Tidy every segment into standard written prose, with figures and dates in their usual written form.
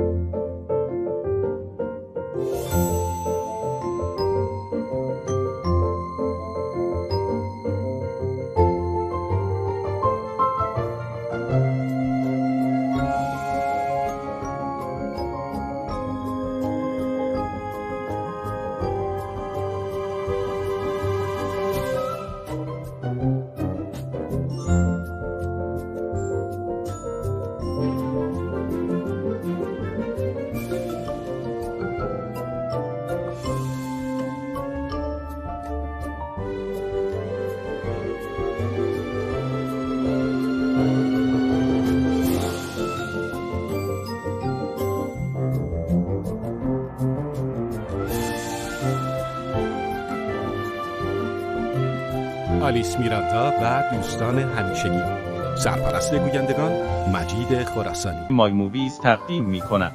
آلیس میراندا و دوستان همیشگی. سرپرست گویندگان مجید خراسانی. مای موویز تقدیم می‌کند.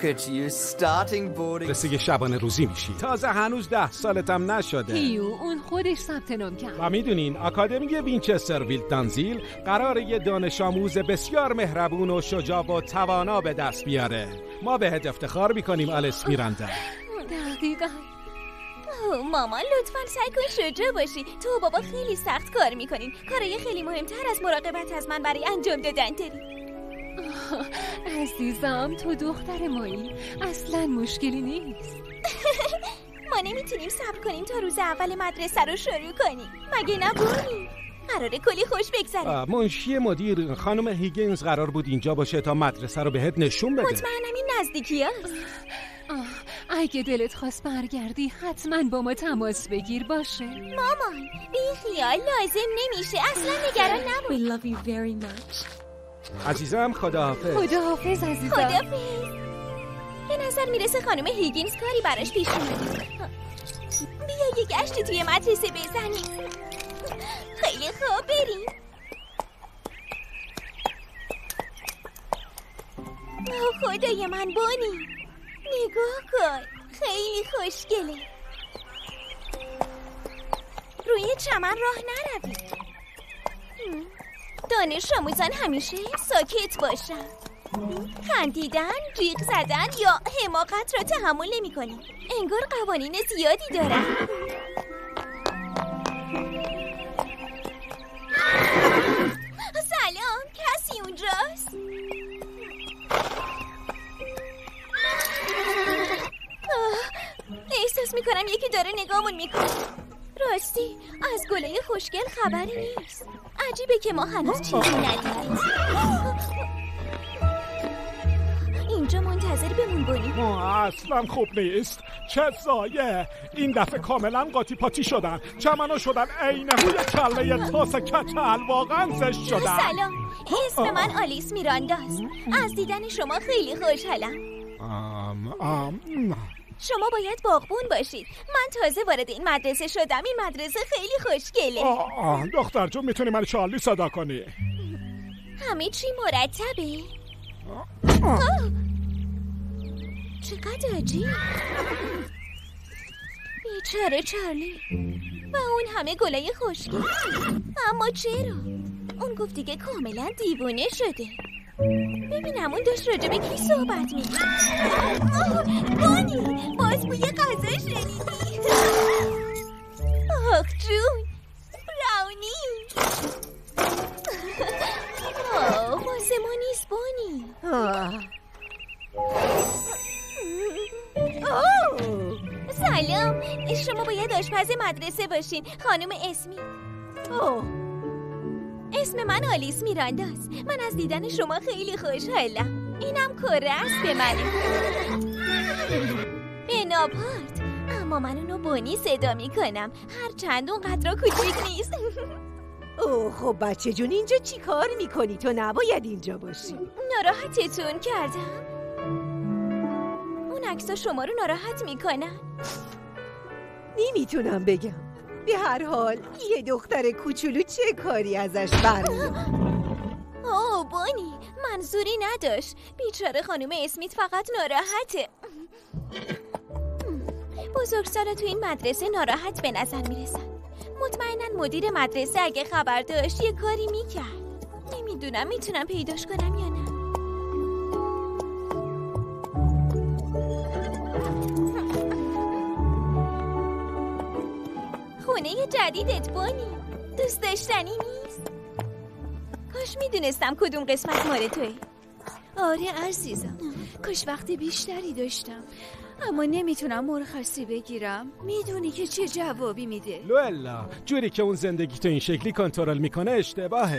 رسیده شبانه روزی میشی. تازه هنوز 10 سالتم نشده. اون خودش ثبت نام کرد. و میدونین آکادمی وینچستر ویلتانزیل قراره یه دانش آموز بسیار مهربون و شجاع و توانا به دست بیاره. ما بهت افتخار میکنیم آلیس میراندا. دقیقاً. مامان لطفاً سعی کن شجاع باشی. تو و بابا خیلی سخت کار میکنین. کارای خیلی مهمتر از مراقبت از من برای انجام دادن داری. عزیزم تو دختر مایی، اصلاً مشکلی نیست. ما نمیتونیم صبر کنیم تا روز اول مدرسه رو شروع کنیم. مگه نه بونی؟ قراره کلی خوش بگذره. منشی مدیر خانم هیگینز قرار بود اینجا باشه تا مدرسه رو بهت نشون بده. مطمئنم این نزدیکی هست. اگه دلت خواست برگردی حتما با ما تماس بگیر باشه. مامان بی خیال، لازم نمیشه، اصلا نگران نباش. We love you very much. عزیزم خداحافظ. خداحافظ عزیزم. خداحافظ. به نظر میرسه خانم هیگینز کاری براش پیش اومده. بیا یه گشتی توی مدرسه بزنیم. خیلی خوب، بریم. خدای من بونی، نگاه کن، خیلی خوشگله. روی چمن راه نروی. دانش آموزان همیشه ساکت باشن. خندیدن، جیغ زدن یا حماقت را تحمل نمی کنی. انگار قوانین زیادی دارن. سلام، کسی اونجاست؟ احساس میکنم یکی داره نگاهمون میکنه. راستی از گله خوشگل خبری نیست. عجیبه که ما هنوز چیزی ندیدیم. اینجا منتظر بمون بونی. اصلا خوب نیست. چه زایه. این دفعه کاملا قاطی پاتی شدن. چمنو شدن عین هوی کله تاس کچل. واقعا زشت شدن. سلام، اسم من آلیس میرانداست. از دیدن شما خیلی خوشحالم. شما باید باغبون باشید. من تازه وارد این مدرسه شدم. این مدرسه خیلی خوشگله. دختر جون میتونی من چارلی صدا کنی؟ همه چی مرتبه. چقدر عجیب. بیچاره چارلی و اون همه گله خوشگل. اما چرا؟ اون گفت دیگه کاملا دیوونه شده. ببینم اون داشت راجع به کی صحبت می‌کرد. بونی، باز بوی غذا شنیدی؟ آخ جون، براونی. واسه ما نیست بونی. سلام، شما باید آشپز مدرسه باشین. خانم اسمی. اسم من آلیس میرانداست. من از دیدن شما خیلی خوشحالم. اینم کره است به منه. بناپارت. اما من اونو بونی صدا میکنم. هر چند اونقدر کوچیک نیست. خب بچه جون اینجا چی کار میکنی؟ تو نباید اینجا باشی. ناراحتتون کردم؟ اون عکسا شما رو ناراحت میکنن؟ نمیتونم بگم. به هر حال یه دختر کوچولو چه کاری ازش برمیاد؟ بونی، منظوری نداشت. بیچاره خانم اسمیت فقط ناراحته. بزرگسالا تو این مدرسه ناراحت به نظر میرسن. مطمئناً مدیر مدرسه اگه خبر داشت یه کاری میکرد. نمیدونم میتونم پیداش کنم یا نه. خونه جدیدت بانی. دوست داشتنی نیست؟ کاش میدونستم کدوم قسمت مال توی. آره عزیزم، کاش وقت بیشتری داشتم، اما نمیتونم مرخصی بگیرم. میدونی که چه جوابی میده. لوئلا، جوری که اون زندگی تو این شکلی کنترل میکنه اشتباهه.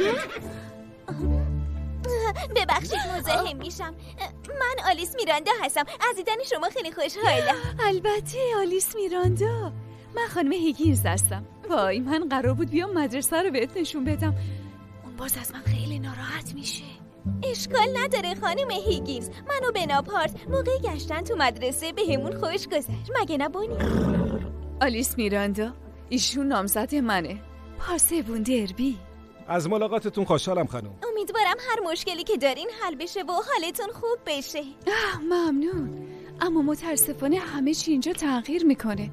ببخشید مزاحم میشم. من آلیس میراندا هستم. از دیدن شما خیلی خوشحالم. البته آلیس میراندا. من خانم هیگینز هستم. وای، من قرار بود بیام مدرسه رو بهت نشون بدم. اون باز از من خیلی ناراحت میشه. اشکال نداره خانم هیگینز. من و بناپارت موقع گشتن تو مدرسه بهمون خوش گذشت. مگه نه بونی؟ آلیس میراندا، ایشون نامزد منه. پاسبون دربی. از ملاقاتتون خوشحالم خانم. امیدوارم هر مشکلی که دارین حل بشه و حالتون خوب بشه. ممنون. اما متاسفانه همه چی اینجا تغییر میکنه.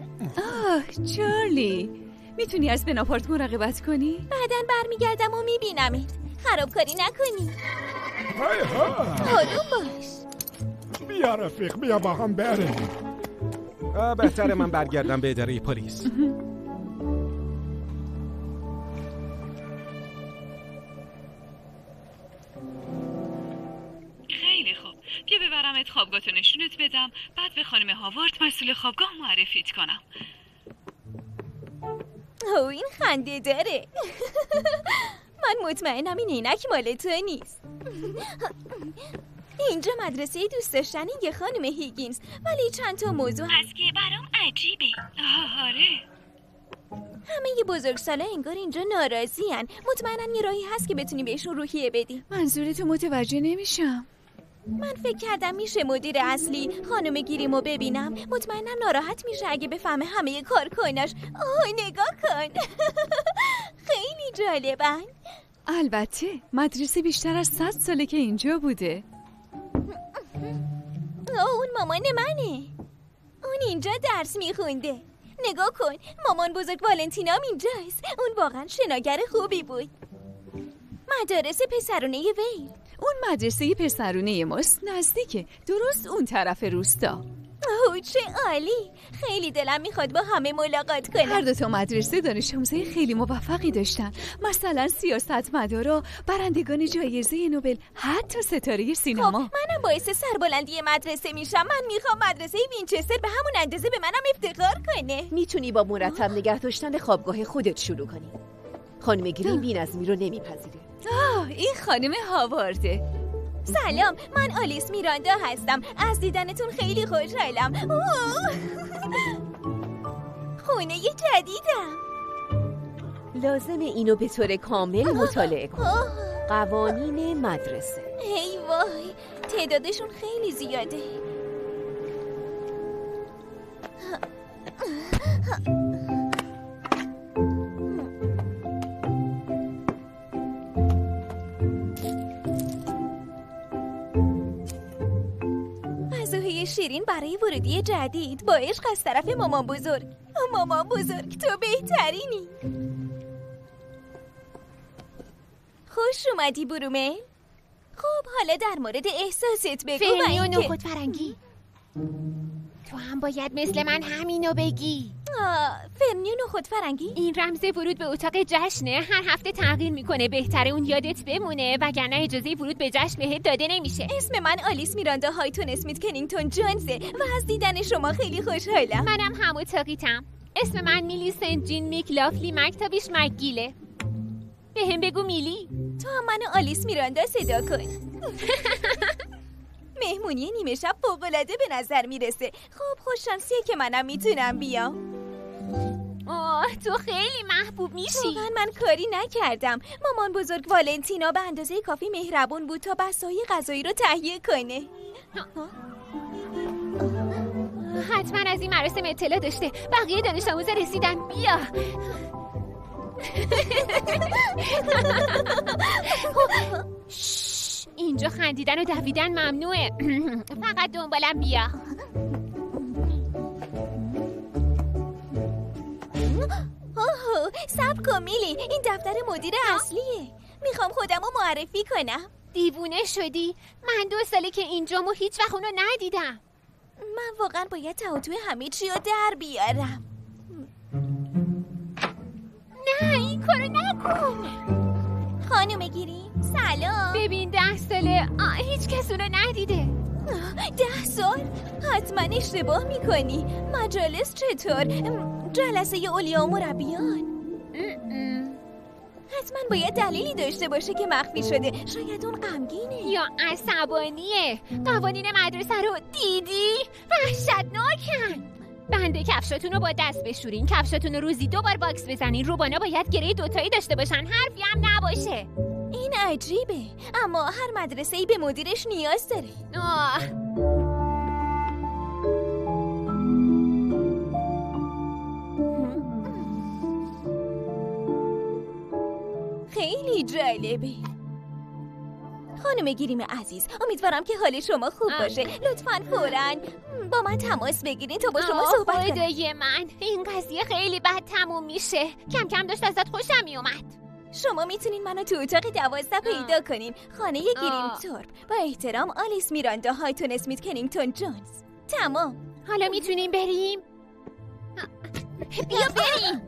چارلی، میتونی از بناپارت مراقبت کنی؟ بعداً برمیگردم و میبینمت. خرابکاری نکنی. آروم باش. بیا رفیق، بیا با هم بریم. بهتره من برگردم به اداره پلیس. خیلی خوب، بیا ببرمت خوابگاهتو نشونت بدم، بعد به خانم هاوارد مسئول خوابگاه معرفیت کنم. این خنده داره. من مطمئنم این عینک مال تو نیست. اینجا مدرسه دوست داشتنی یه خانم هیگینز، ولی چند تا موضوع هست که برام عجیبه. آره، همه ی بزرگسالا انگار اینجا ناراضی‌ان. مطمئنم یه راهی هست که بتونی بهشون روحیه بدی. منظورتو متوجه نمیشم. من فکر کردم میشه مدیر اصلی خانم گیریمو ببینم. مطمئنم ناراحت میشه اگه بفهمه همه کارکناش. نگاه کن. خیلی جالبن. البته مدرسه بیشتر از 100 ساله که اینجا بوده. اون مامان منه. اون اینجا درس میخونده. نگاه کن، مامان بزرگ والنتینام اینجاست. اون واقعا شناگر خوبی بود. مدارس پسرونه ویل. اون مدرسه پسرونه ماست، نزدیکه، درست اون طرف روستا. چه عالی. خیلی دلم میخواد با همه ملاقات کنم. هر دو تا مدرسه دانش آموزای خیلی موفقی داشتن، مثلا سیاستمدارا، برندگان جایزه نوبل، حتی ستاره سینما. منم باعث سربلندی مدرسه میشم. من میخوام مدرسه وینچستر به همون اندازه به منم افتخار کنه. میتونی با مرتب نگه داشتن خوابگاه خودت شروع کنی. خانم گرین بی‌نظمی رو نمیپذیره. این خانم هاوارده. سلام، من آلیس میراندا هستم. از دیدنتون خیلی خوشحالم. خونه جدیدم. لازمه اینو به طور کامل مطالعه کن. قوانین مدرسه. ای وای، تعدادشون خیلی زیاده. شیرین برای ورودی جدید با عشق از طرف مامان بزرگ. مامان بزرگ تو بهترینی. خوش اومدی برومه. خب حالا در مورد احساست بگو. فرنی و نخود فرنگی، تو هم باید مثل من همینو بگی. فرنی و نخود فرنگی؟ این رمز ورود به اتاق جشنه، هر هفته تغییر میکنه. بهتره اون یادت بمونه، وگرنه اجازه ورود به جشن بهت داده نمیشه. اسم من آلیس میراندا هایتون اسمیت کنینگتون جونزه و از دیدن شما خیلی خوشحالم. منم هم اتاقیتم. اسم من میلی سنت جین میکلافلی، مکتبش مکگیله. بهم بگو میلی. تو هم منو آلیس میراندا صدا کن. مهمونی نیمه شب فوق‌العاده به نظر میرسه. خب خوششانسیه که منم میتونم بیام. تو خیلی محبوب میشی. واقعا من کاری نکردم. مامان بزرگ والنتینا به اندازه کافی مهربون بود تا بسای غذایی رو تهیه کنه. حتما از این مراسم اطلاع داشته. بقیه دانش آموزا رسیدن. بیا. اینجا خندیدن و دویدن ممنوعه. فقط دنبالم بیا. صبر کن میلی، این دفتر مدیر اصلیه. میخوام خودمو معرفی کنم. دیوونه شدی؟ من 2 ساله که اینجام و هیچ وقت اونو ندیدم. من واقعا باید تعادل همه چی رو در بیارم. این کارو نکن. خانم گیریم سلام. ببین 10 ساله هیچ کس اونو ندیده. 10 سال؟ حتما اشتباه میکنی. مجالس چطور؟ جلسه اولیا و مربیان؟ حتما باید دلیلی داشته باشه که مخفی شده. شاید اون غمگینه یا عصبانیه. قوانین مدرسه رو دیدی؟ وحشتناکن. بنده کفشاتون رو با دست بشورین، کفشاتون رو روزی 2 بار باکس بزنین، روبانا باید گره 2 تایی داشته باشن، حرفی هم نباشه. این عجیبه، اما هر مدرسه‌ای به مدیرش نیاز داره. خیلی جالبه. خانم گیریم عزیز، امیدوارم که حال شما خوب باشه. لطفاً فوراً با من تماس بگیرین تا با شما صحبت کنم. خدای من، این قضیه خیلی بد تموم میشه. کم کم داشت ازت خوشم میومد. شما میتونین منو تو اتاق 12 پیدا کنین. خانه گیریم تورپ. با احترام، آلیس میراندا هایتون اسمیت کنینگتون جونز. تمام. حالا میتونیم بریم؟ بیا بریم.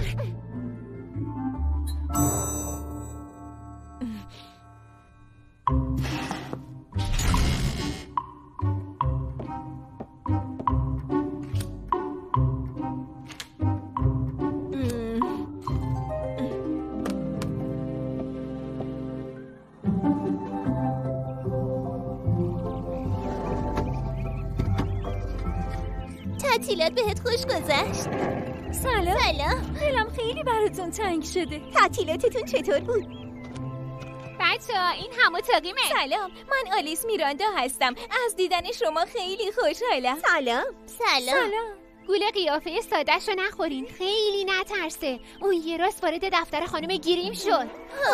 تعطیلات بهت خوش گذشت؟ سلام. دلم خیلی براتون تنگ شده. تعطیلاتتون چطور بود؟ بچه‌ها این هم اتاقیمه. سلام، من آلیس میراندا هستم. از دیدن شما خیلی خوشحالم. سلام. گول قیافه ساده‌شو نخورین، خیلی نترسه. اون یه راست وارد دفتر خانم گیریم شد.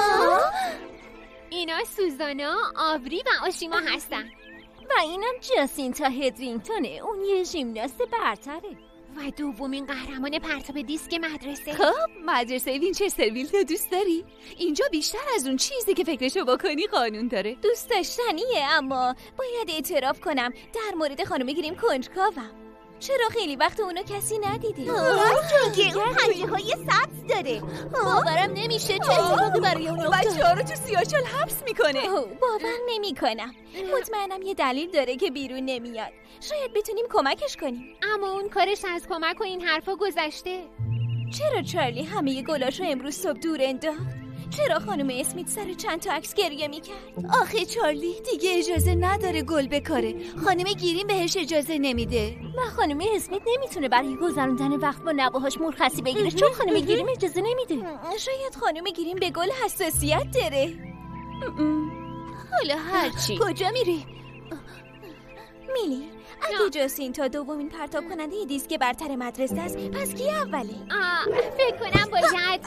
اینا سوزانا، آبری و آشیما هستن. و اینم جاسینتا هدرینگتونه. اون یه ژیمناست برتره. و دومین قهرمان پرتاب دیسک مدرسه. خب مدرسه وینچسترویل تو دوست داری؟ اینجا بیشتر از اون چیزی که فکرشو بکنی قانون داره. دوست داشتنیه، اما باید اعتراف کنم در مورد خانم گیریم کنجکاوم. چرا خیلی وقت اونو کسی ندیده؟ چون اون پنجه‌های سبز داره. باورم نمیشه چه اتفاقی برای اون افتاد. بچه‌ها رو تو سیاه‌چال حبس میکنه. باور نمیکنم. مطمئنم یه دلیل داره که بیرون نمیاد. شاید بتونیم کمکش کنیم. اما اون کارش از کمک و این حرفا گذشته. چرا چارلی همه گلاشو امروز صبح دور انداخت؟ چرا خانم اسمیت سر چند تا عکس گریه میکرد؟ آخه چارلی دیگه اجازه نداره گل بکاره. خانم گیریم بهش اجازه نمیده. و خانم اسمیت نمیتونه برای گذروندن وقت با نوه‌هاش مرخصی بگیره چون خانم گیریم اجازه نمیده. شاید خانم گیریم به گل حساسیت داره. حالا هرچی. کجا میری؟ میلی، اگه جاسینتا دومین پرتاب کننده دیسک برتر مدرسه است، پس کی اوله؟ فکر کنم باید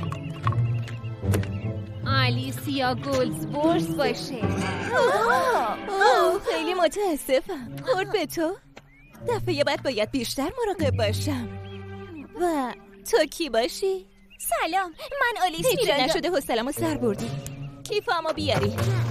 آلیسیا گولدزبورس باشه. خیلی متاسفم. خورد به تو؟ دفعه بعد باید بیشتر مراقب باشم. و تو کی باشی؟ سلام، من آلیس هیچی میراندا. نشده حوصله‌مو سر بردی. کیفمو بیاری.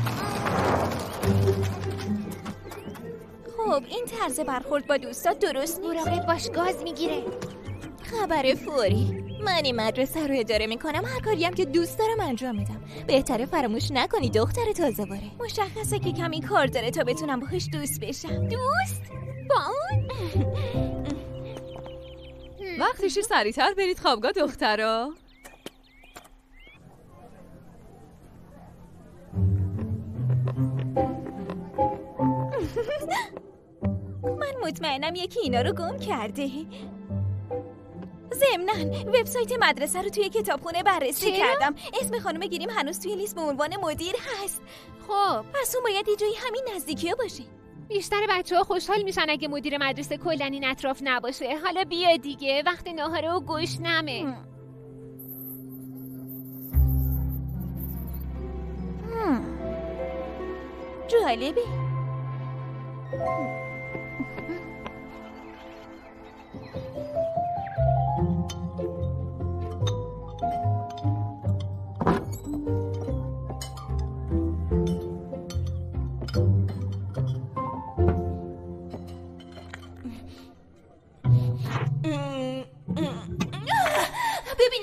خب این طرز برخورد با دوستات درست نیست. مراقب باش، گاز میگیره. خبر فوری. من این مدرسه رو اداره میکنم. هر کاریم که دوست دارم انجام میدم. بهتره فراموش نکنی دختر تازه واره. مشخصه که کمی کار داره تا بتونم باهاش دوست بشم. دوست؟ با اون؟ وقتشه سریعتر برید خوابگاه دخترا. من مطمئنم یکی اینا رو گم کرده. ضمناً وبسایت مدرسه رو توی کتابخونه بررسی کردم. اسم خانم گیریم هنوز توی لیست به عنوان مدیر هست. خب پس اون باید یه جایی همین نزدیکی‌ها باشه. بیشتر بچه‌ها خوشحال میشن اگه مدیر مدرسه کلاً این اطراف نباشه. حالا بیا دیگه، وقت ناهاره و گشنمه. جالبه.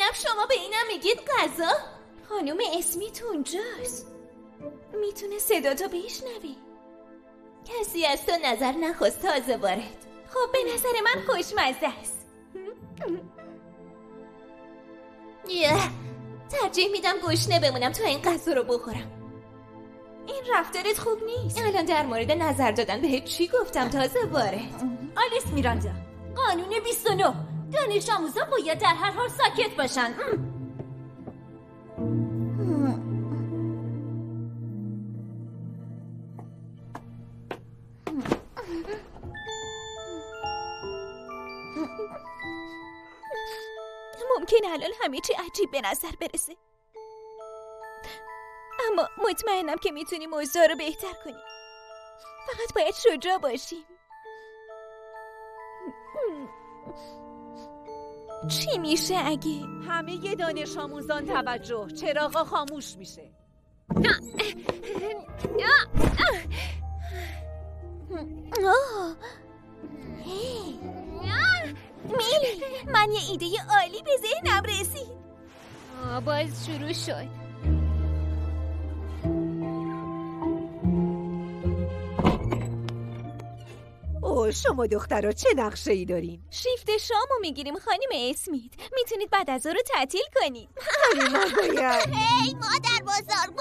ببینم شما به اینم میگید غذا؟ خانم اسمیت اونجاست، میتونه صداتو بشنوی. کسی از تو نظر نخواست تازه وارد. خب به نظر من خوشمزه است. ترجیح میدم گشنه بمونم تا این غذا رو بخورم. این رفتارت خوب نیست. الان در مورد نظر دادن بهت چی گفتم تازه وارد؟ آلیس میراندا، قانون 29، دانش آموزا باید در هر حال ساکت باشن. ممکنه الان همه چی عجیب به نظر برسه، اما مطمئنم که میتونیم اوضاع رو بهتر کنیم. فقط باید شجاع باشیم. چی میشه اگه همه دانش آموزان توجه، چراغا خاموش میشه. میلی، من یه ایده عالی به ذهنم رسید. باز شروع شد. شما دخترها چه نقشه ای دارین؟ شیفت شامو میگیریم خانم اسمیت. میتونید بعد از رو تعطیل کنید. ما باید هی مادر بازار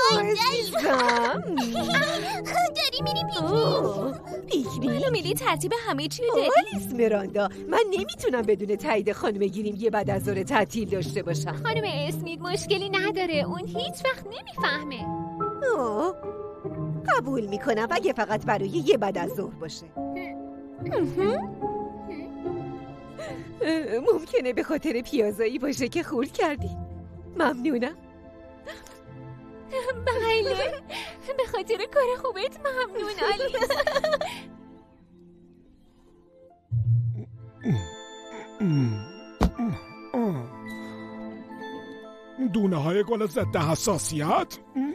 داری میری پیکنیک. منو میلی ترتیب همه چی رو داری. آلیس میراندا، من نمیتونم بدون تایید خانم گیریم یه بعد از ظهر تعطیل داشته باشم. خانم اسمیت مشکلی نداره، اون هیچ وقت نمیفهمه. قبول میکنم اگه فقط برای یه بعد از ظهر باشه. ممکنه به خاطر پیازایی باشه که خورد کردی. ممنونم. بله، به خاطر کار خوبت ممنون آلیس. دونه های گل ضد حساسیت؟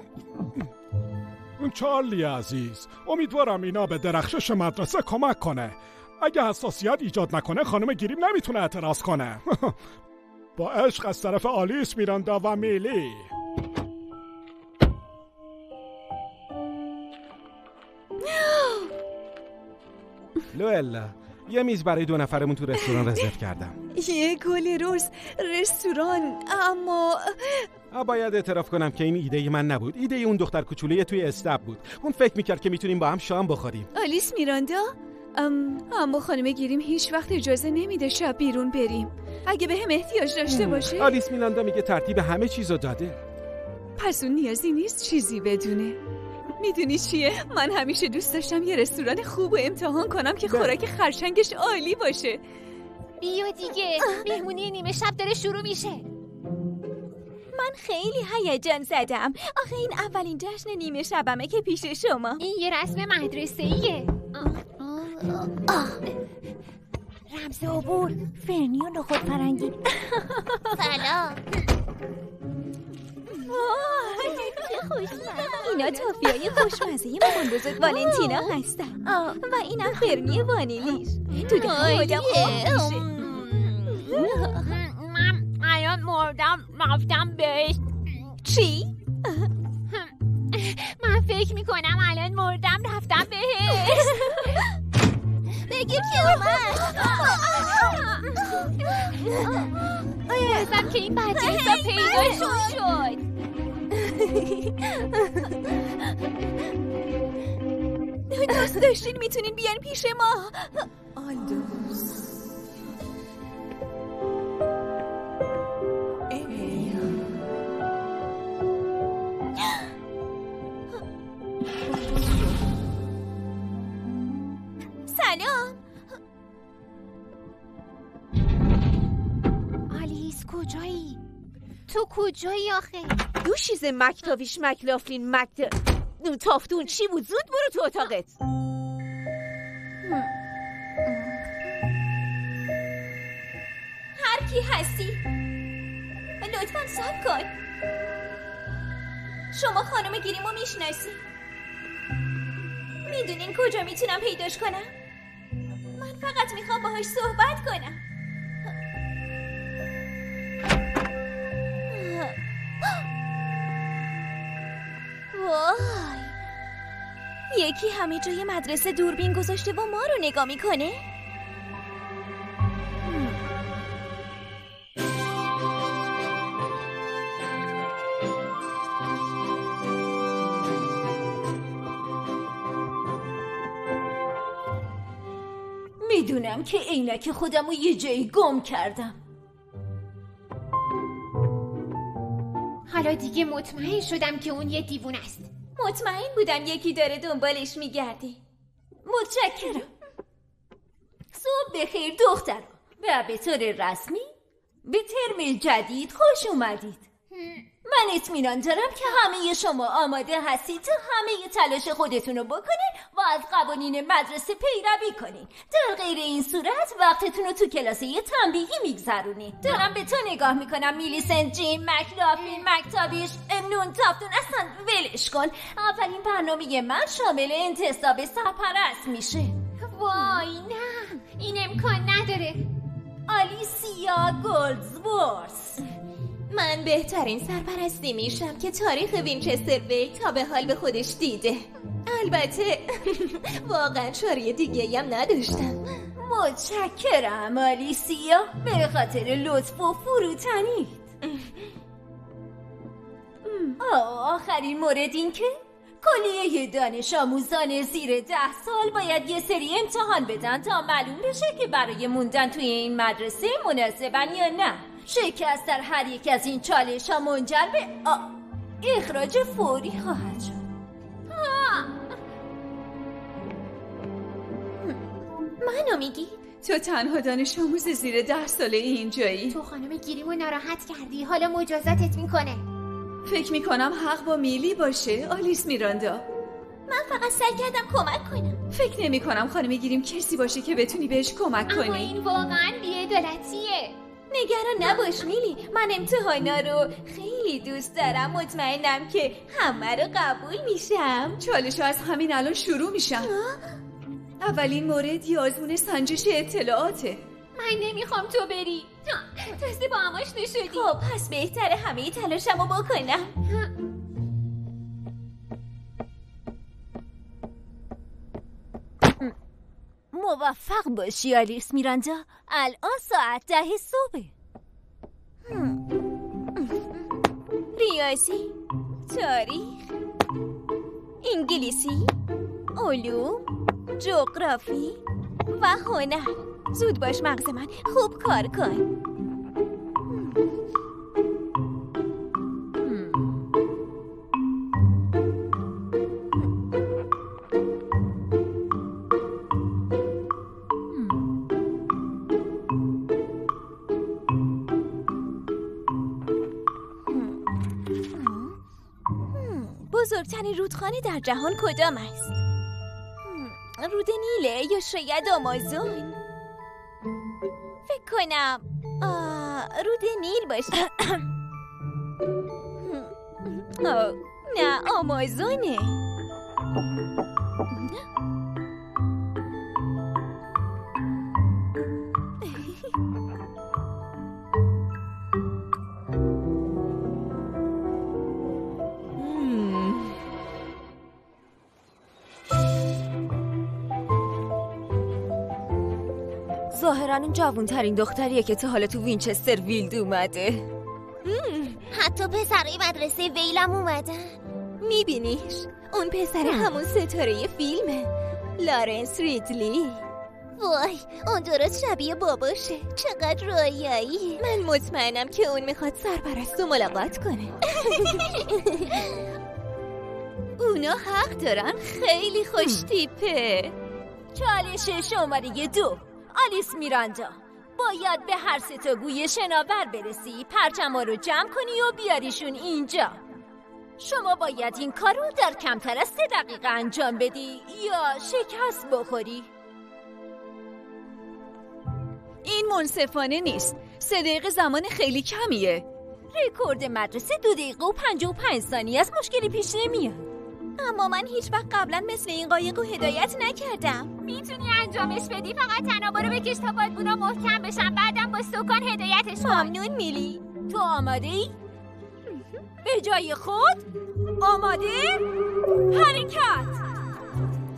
چارلی عزیز، امیدوارم اینا به درخشش مدرسه کمک کنه. اگه حساسیت ایجاد نکنه خانم گیریم نمیتونه اعتراض کنه. با عشق از طرف آلیس میراندا و میلی. لوئلا، یه میز برای 2 نفرمون تو رستوران رزرو کردم. یه گل رز رستوران، اما باید اعتراف کنم که این ایده من نبود. ایده اون دختر کوچولوی توی استاب بود. اون فکر میکرد که میتونیم با هم شام بخوریم. آلیس میراندا، اما خانم گیریم هیچ وقت اجازه نمیده شب بیرون بریم. اگه به هم احتیاج داشته باشه. آلیس میراندا میگه ترتیب همه چیزو داده. پس اون نیازی نیست چیزی بدونه. میدونی چیه؟ من همیشه دوست داشتم یه رستوران خوب و امتحان کنم که خوراک خرچنگش عالی باشه. بیا دیگه، مهمونی نیمه شب داره شروع میشه. من خیلی هیجان زدم. آخه این اولین جشن نیمه شبمه که پیش شما. این یه رسم مدرسه‌ایه. رمز عبور، فرنی و نخود فرنگی. سلام. اینا تافیای خوشمزه مامان بزرگ والنتینا هستن و اینم فرنی وانیلیش. تو دهان میشه. من الان مردم رفتم بهش. چی؟ من فکر میکنم الان مردم رفتم بهش. بگیر که اومد. بازم که این بدجنسا پیداشون شد. دوست داشتین میتونین بیان پیش ما. آلدوس، سلام. آلیس کجایی؟ تو کجایی آخه؟ دو چیز مکتاویش مکلافلین تافتون چی بود؟ زود برو تو اتاقت. هر کی هستی لطفاً صبر کن. شما خانم گیریمو میشناسی؟ میدونین کجا میتونم پیداش کنم؟ من فقط میخوام باهاش صحبت کنم. یکی همه جای مدرسه دوربین گذاشته و ما رو نگاه میکنه؟ میدونم که عینک خودم رو یه جایی گم کردم. حالا دیگه مطمئن شدم که اون یه دیوونه است. مطمئن بودم یکی داره دنبالش میگرده. متشکرم. صبح بخیر دخترم. و به طور رسمی به ترم جدید خوش اومدید. من اطمینان دارم که همه شما آماده هستید تا همه تلاش خودتون رو بکنید و از قوانین مدرسه پیروی کنید. در غیر این صورت وقتتون رو تو کلاس یه تنبیهی میگذرونید. دارم به تو نگاه میکنم میلیسنت جین، مکلافلین، مکتابیش، نون تافتون. اصلا ولش کن. اولین برنامه من شامل انتصاب سرپرست میشه. وای نه، این امکان نداره. آلیسیا گلدزورث. من بهترین سرپرستی میشم که تاریخ وینچستر ویل تا به حال به خودش دیده. البته واقعا چاره دیگه هم نداشتم. متشکرم آلیسیا، به خاطر لطف و فروتنیت. آخرین مورد این که کلیه دانش آموزان زیر 10 سال باید یه سری امتحان بدن تا معلوم بشه که برای موندن توی این مدرسه مناسبن یا نه. شکست در هر یک از این چالش ها منجر به اخراج فوری خواهد شد. منو میگی؟ تو تنها دانش آموز زیر 10 ساله اینجایی. تو خانم گیریمو ناراحت کردی، حالا مجازاتت میکنه. فکر میکنم حق با میلی باشه آلیس میراندا. من فقط سعی کردم کمک کنم. فکر نمیکنم خانم گیریم کسی باشه که بتونی بهش کمک کنی. اما این واقعا بی‌عدالتیه. نگران نباش میلی، من امتحانا رو خیلی دوست دارم. مطمئنم که همه رو قبول میشم. چالش‌ها از همین الان شروع میشن. اولین مورد یه آزمون سنجش اطلاعاته. من نمیخوام تو بری. تازه با هم آشنا شدی. خب پس بهتره همه تلاشمو بکنم. موفق باشی آلیس میراندا. الان ساعت 10 صبح. ریاضی، تاریخ، انگلیسی، علوم، جغرافی و هنر. زود باش مغز من، خوب کار کن. بزرگترین رودخانه در جهان کدام است؟ رود نیله یا شاید آمازون؟ فکر کنم رود نیل باشه. نه، آمازونه. ظاهراً اون جوان‌ترین دختریه که تا حالا تو وینچستر ویلد اومده. حتی پسرای مدرسه ویلم اومدن. میبینیش؟ اون پسر همون ستاره فیلمه، لارنس ریدلی. وای، اون درست شبیه باباشه. چقدر رویایی. من مطمئنم که اون میخواد سرپرست رو ملاقات کنه. اونا حق دارن، خیلی خوش تیپه. چالش شماره 2. آلیس میراندا، باید به هر 3 تا گوی شناور برسی، پرچما رو جمع کنی و بیاریشون اینجا. شما باید این کار رو در کمتر از 3 دقیقه انجام بدی یا شکست بخوری. این منصفانه نیست. 3 دقیقه زمان خیلی کمیه. رکورد مدرسه 2 دقیقه و 55 ثانیه از مشکلی پیش نمیاد. اما من هیچ وقت قبلا مثل این قایق رو هدایت نکردم. میتونی انجامش بدی، فقط تنابا رو بکش تا بادبونا محکم بشن، بعدم با سکان هدایتش کن. ممنون میلی. تو آماده ای؟ به جای خود آماده؟ حرکت!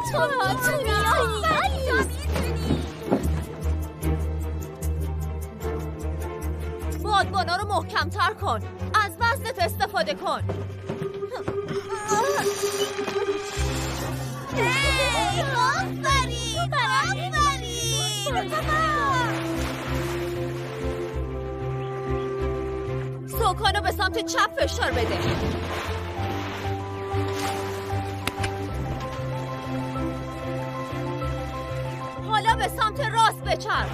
بادبانا رو محکم‌تر کن. از وزنت استفاده کن. سوکانو به سمت چپ فشار بده. حالا به سمت راست بچرخ.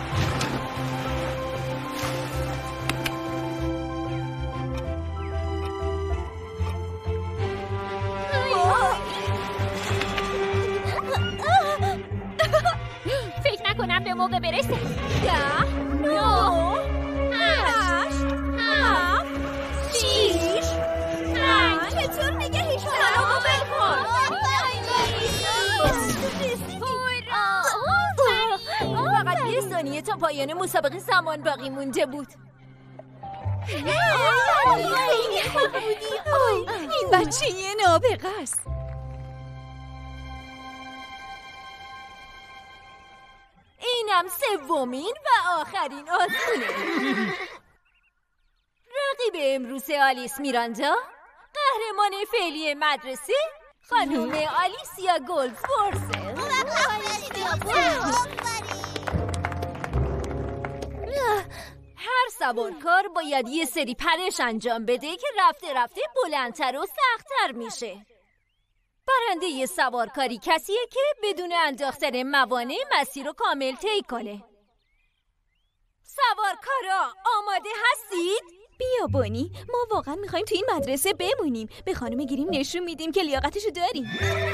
فکر نکنم به موقع برسه. 10 9 8 7 6 5 چطور نگهش رو بکن. فقط 1 ثانیه تا پایان مسابقه زمان باقی مونده بود. این بچه یه نابغه است. اینم سومین و آخرین آزمونه. رقیب امروز آلیس میراندا، قهرمان فعلی مدرسه، خانم آلیسیا گلدفورسه. هر سوارکار باید یه سری پرش انجام بده که رفته رفته بلندتر و سخت‌تر میشه. برنده یه سوارکاری کسیه که بدون انداختن موانع مسیر رو کامل طی کنه. سوارکارا آماده هستید؟ بیا بونی، ما واقعا میخوایم تو این مدرسه بمونیم. به خانم گریم نشون میدیم که لیاقتشو داریم.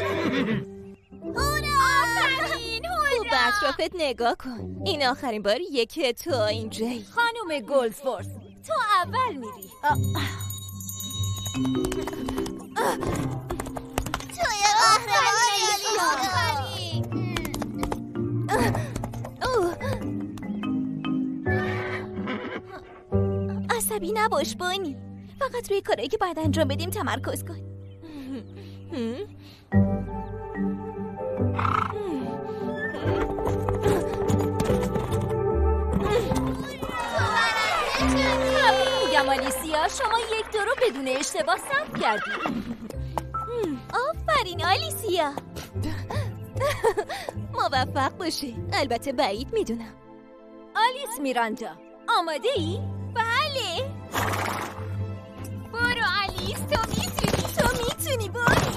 آفرین، خوب به اطرافت نگاه کن. این آخرین باریه که تو اینجایی. خانم گلدفورس، تو اول میری. عصبی نباش بونی، فقط روی کارهایی که باید انجام بدیم تمرکز کن. میگم آلیسیا، شما 1 دو رو بدون اشتباه ثبت کردی. آفرین آلیسیا. موفق باشه. البته بعید میدونم. آلیس میراندا، آماده ای؟ بله. برو آلیس، تو میتونی بونی.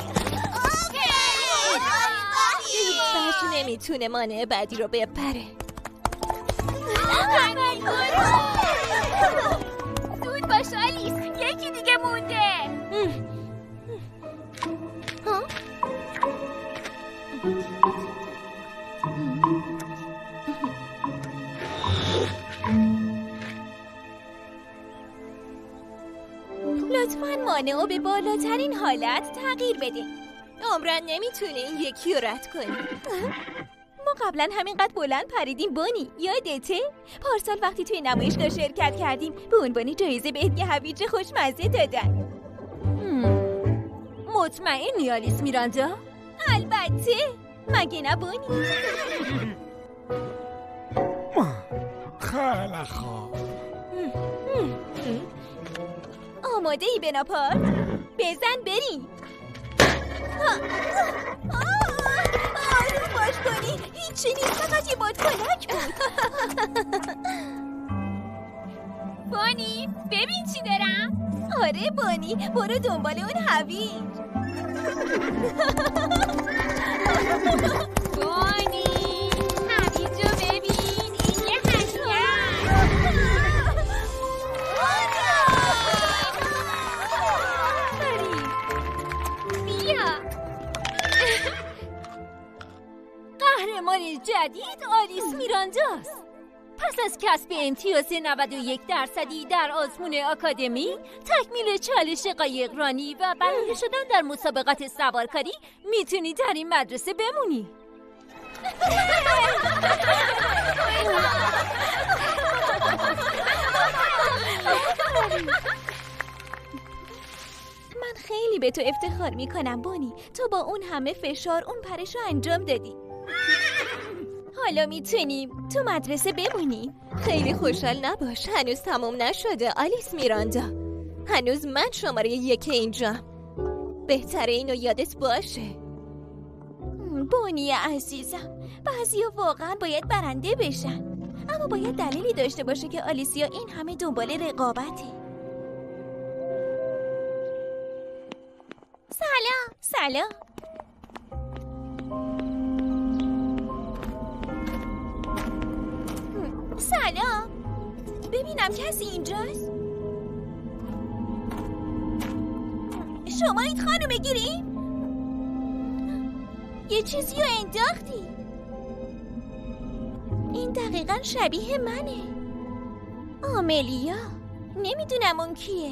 هیچ نمیتونه مانع بعدی رو بپره. زود باش آلیس، یکی دیگه مونده. لطفاً مانع رو به بالاترین حالت تغییر بده. عمرن نمیتونه این یکی رو رد کنی. ما قبلا همینقدر بلند پریدیم بونی، یادته؟ پارسال وقتی توی نمایشگاه شرکت کردیم به عنوان جایزه بهت یه هویج خوشمزه دادن. مطمئنی آلیس میراندا؟ البته، مگه نه بونی؟ خیلی خوب. آماده ای بناپارت؟ بزن بریم. آروم باش کنی، هیچی نیست، فقط یه بادکنک بود. بونی، ببین چی دارم. آره بونی، برو دنبال اون هویج. بونی، هویجو ببین، این یه هدیه. قهرمان جدید آلیس میرانداست. پس از کسب امتیاز 91% در آزمون آکادمی، تکمیل چالش قایقرانی و برنده شدن در مسابقات سوارکاری، میتونی در این مدرسه بمونی. من خیلی به تو افتخار میکنم بونی. تو با اون همه فشار اون پرشو انجام دادی. حالا میتونیم تو مدرسه بمونیم. خیلی خوشحال نباش، هنوز تموم نشده آلیس میراندا. هنوز من شماره 1 اینجام. بهتره اینو یادت باشه. بونی عزیزم، بعضیا واقعا باید برنده بشن، اما باید دلیلی داشته باشه که آلیسیا این همه دنبال رقابته. سلام. سلام. ببینم کسی اینجاست؟ شمایید خانم گریم؟ یه چیزی رو انداختی. این دقیقاً شبیه منه. آملیا. نمیدونم اون کیه.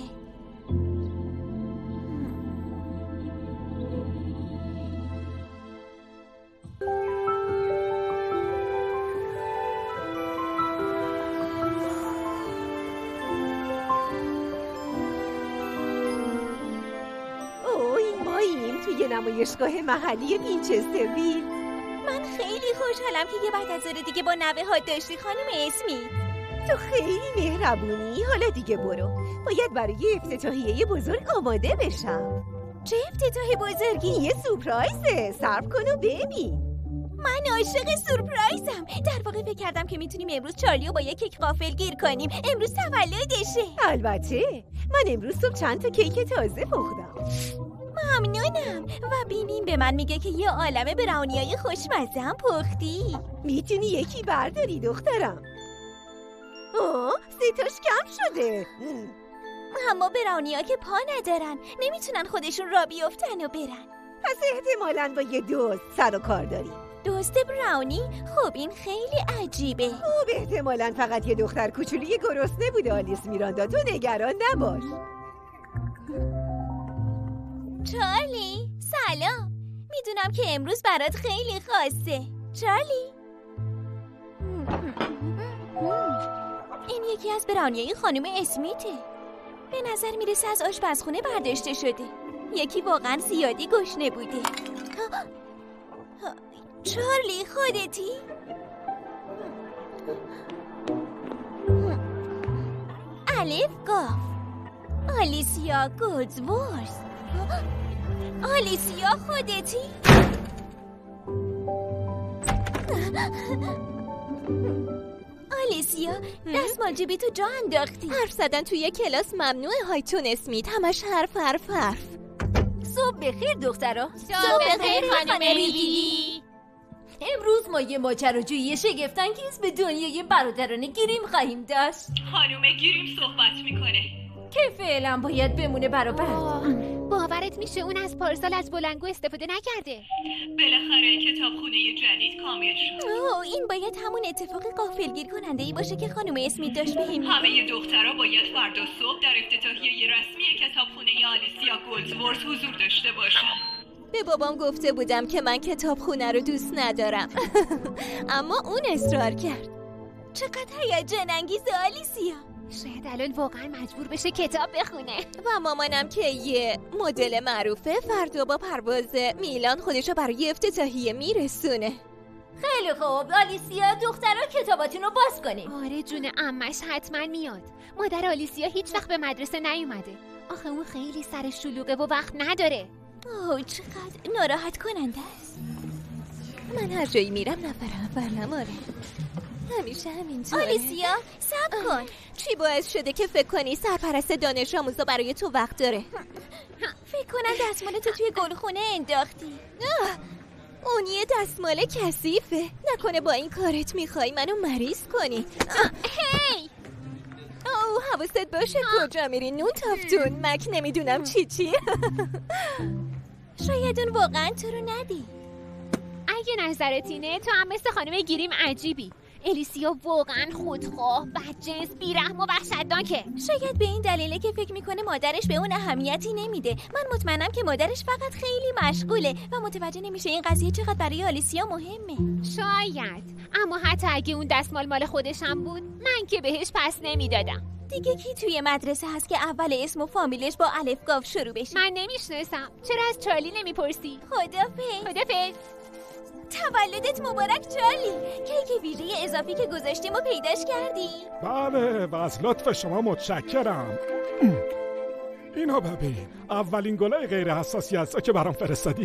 توی نمایشگاه محلی وینچسترویل. من خیلی خوشحالم که یه بعد از ظهر دیگه با نوه ها داشتی خانم اسمیت. تو خیلی مهربونی. حالا دیگه برو. باید برای افتتاحیه بزرگ آماده بشم. چه افتتاح بزرگی؟ یه سورپرایزه. صبر کن و ببین. من عاشق سورپرایزم. در واقع فکر کردم که میتونیم امروز چارلی رو با یک کیک غافلگیر کنیم. امروز تولدشه. البته من امروز صبح چند تا کیک تازه پختم. ممنونم. و بینیم به من میگه که یه عالمه براونیای خوشمزه هم پختی. میتونی یکی برداری دخترم. 3 تاش کم شده. اما براونیا که پا ندارن، نمیتونن خودشون را بیفتن و برن. پس احتمالاً با یه دوست سر و کار داری. دوست براونی؟ خب این خیلی عجیبه. خب احتمالاً فقط یه دختر کوچولی گرسنه بوده آلیس میراندا. تو نگران نباش. چارلی سلام. میدونم که امروز برات خیلی خاصه. چارلی این یکی از براونیای خانم اسمیته. به نظر میرسه از آشپزخونه برداشته شده. یکی واقعا زیادی گشنه بوده. چارلی خودتی؟ الف قاف. آلیسیا گودزورز. آلیسیا خودتی؟ آلیسیا دستمال جیبی تو جا انداختی. حرف زدن توی کلاس ممنوعه هایتون اسمیت. همش حرف. صبح بخیر دخترا. صبح بخیر خانم ریدی. امروز ما یه ماجراجویی شگفت‌انگیز به دنیای برادران گریم خواهیم داشت. خانم گریم صحبت میکنه که فعلا باید بمونه برابر. باورت میشه اون از پارسال از بلنگو استفاده نکرده؟ بالاخره کتابخونه جدید کامل شد. این باید همون اتفاق غافلگیر کننده ای باشه که خانم اسمیت داشت بهم. همه دخترها باید فردا صبح در افتتاحیه رسمی کتابخونه آلیسیا گودزورز حضور داشته باشن. به بابام گفته بودم که من کتابخونه رو دوست ندارم. اما اون اصرار کرد. چقدر هیجان انگیز آلیسیا. شاید الان واقعا مجبور بشه کتاب بخونه. و مامانم که یه مدل معروفه فردا با پرواز میلان خودشو برای افتتاحیه میرسونه. خیلی خوب آلیسیا دخترها کتاباتون رو باز کنیم. آره جون عمش حتما میاد. مادر آلیسیا هیچ وقت به مدرسه نیومده. آخه اون خیلی سر شلوغه و وقت نداره. چقدر ناراحت کننده است. من هر جایی میرم نفر اولم. آره همیشه همینطوره. آلیسیا صبر کن. چی باعث شده که فکر کنی سرپرست دانش آموزا برای تو وقت داره؟ فکر کنم دستمال تو توی گلخونه انداختی. اون یه دستمال کثیفه. نکنه با این کارت میخوای منو مریض کنی؟ هی حواست باشه کجا میری نون تافتون. مک نمیدونم چی شاید اون واقعا تو رو ندی. اگه نظرت اینه تو هم مثل خانم گریم عجیبی. الیسیا واقعا خودخواه، بدجنس، بیرحم و وحشتناکه. شاید به این دلیله که فکر میکنه مادرش به اون اهمیتی نمیده. من مطمئنم که مادرش فقط خیلی مشغوله و متوجه نمیشه این قضیه چقدر برای آلیسیا مهمه. شاید، اما حتی اگه اون دستمال مال خودشم بود من که بهش پس نمیدادم. دیگه کی توی مدرسه هست که اول اسم و فامیلش با الف گاو شروع بشه؟ من نمیشناسم. چرا از چارلی نمیپرسی؟ خدافظ. تولدت مبارک چارلی. کیک ویژه اضافی که گذاشتیم و پیداش کردی؟ بله و از لطف شما متشکرم. اینا ببین، اولین گلای غیر حساسی هستا که برام فرستادی.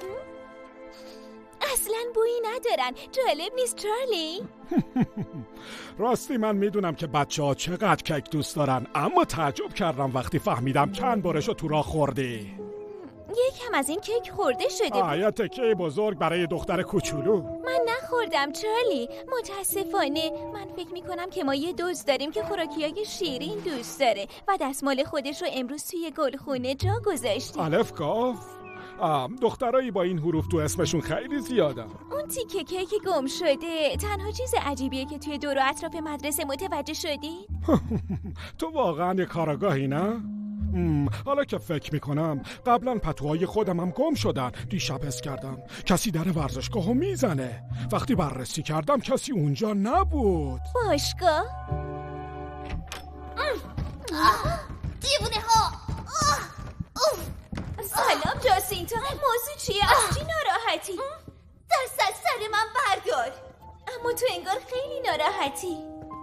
اصلا بویی ندارن. جالب نیست چارلی؟ راستی من میدونم که بچه‌ها چقدر کیک دوست دارن، اما تعجب کردم وقتی فهمیدم چند بارشو تو راه خوردی. یکم از این کیک خورده شده بود. یه تکه بزرگ برای دختر کوچولو. من نخوردم چارلی، متاسفانه. من فکر میکنم که ما یه دوست داریم که خوراکیای شیرین دوست داره و دستمال خودش رو امروز توی گلخونه جا گذاشته. الف گاو؟ دخترایی با این حروف تو اسمشون خیلی زیادن. اون تیکه کیک گم شده تنها چیز عجیبیه که توی دور و اطراف مدرسه متوجه شدید؟ تو واقعا یه کاراگاهی نه؟ حالا که فکر میکنم قبلا پتوهای خودم هم گم شدن. دیشب حس کردم کسی در ورزشگاهو میزنه. وقتی بررسی کردم کسی اونجا نبود. باشگاه؟ دیوونه ها. سلام جاسینتا. موضوع چیه؟ از چی ناراحتی؟ دست از سر من بردار. اما تو انگار خیلی ناراحتی.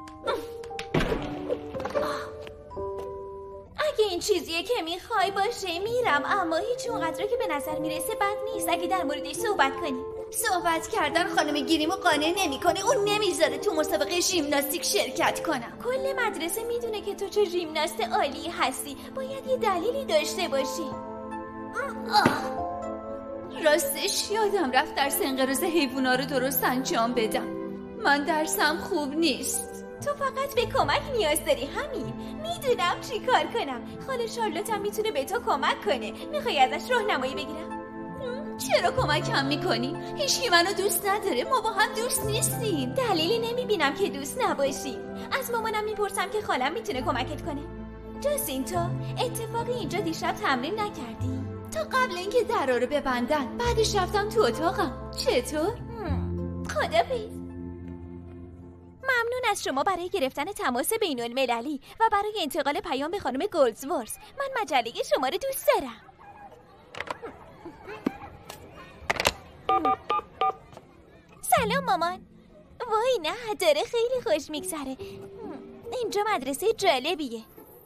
اگه این چیزیه که میخوای باشه میرم، اما هیچ اونقدر که به نظر میرسه بد نیست اگه در موردش صحبت کنی. صحبت کردن خانم گریمو قانع نمیکنه. اون نمیذاره تو مسابقه ژیمناستیک شرکت کنم. کل مدرسه میدونه که تو چه ژیمناست عالی هستی. باید یه دلیلی داشته باشی. راستش یادم رفت درس انقراض حیوونا رو درست انجام بدم. من درسم خوب نیست. تو فقط به کمک نیاز داری. همین. میدونم چی کار کنم. خاله شارلوت هم میتونه به تو کمک کنه. میخوای ازش راهنمایی بگیرم؟ چرا کمکم میکنی؟ هیچکی منو دوست نداره. ما با هم دوست نیستیم. دلیلی نمیبینم که دوست نباشی. از مامانم میپرسم که خالم میتونه کمکت کنه. جاسینتا، اتفاقی اینجا دیشب تمرین نکردی؟ تا قبل اینکه درا رو ببندن بعدش رفتم تو اتاقم. چطور؟ خدافظ. ممنون از شما برای گرفتن تماس بین المللی و برای انتقال پیام به خانم گلدزورس. من مجله شما رو دوست دارم. سلام مامان. وای نه، داره خیلی خوش میگذره. اینجا مدرسه جالبیه.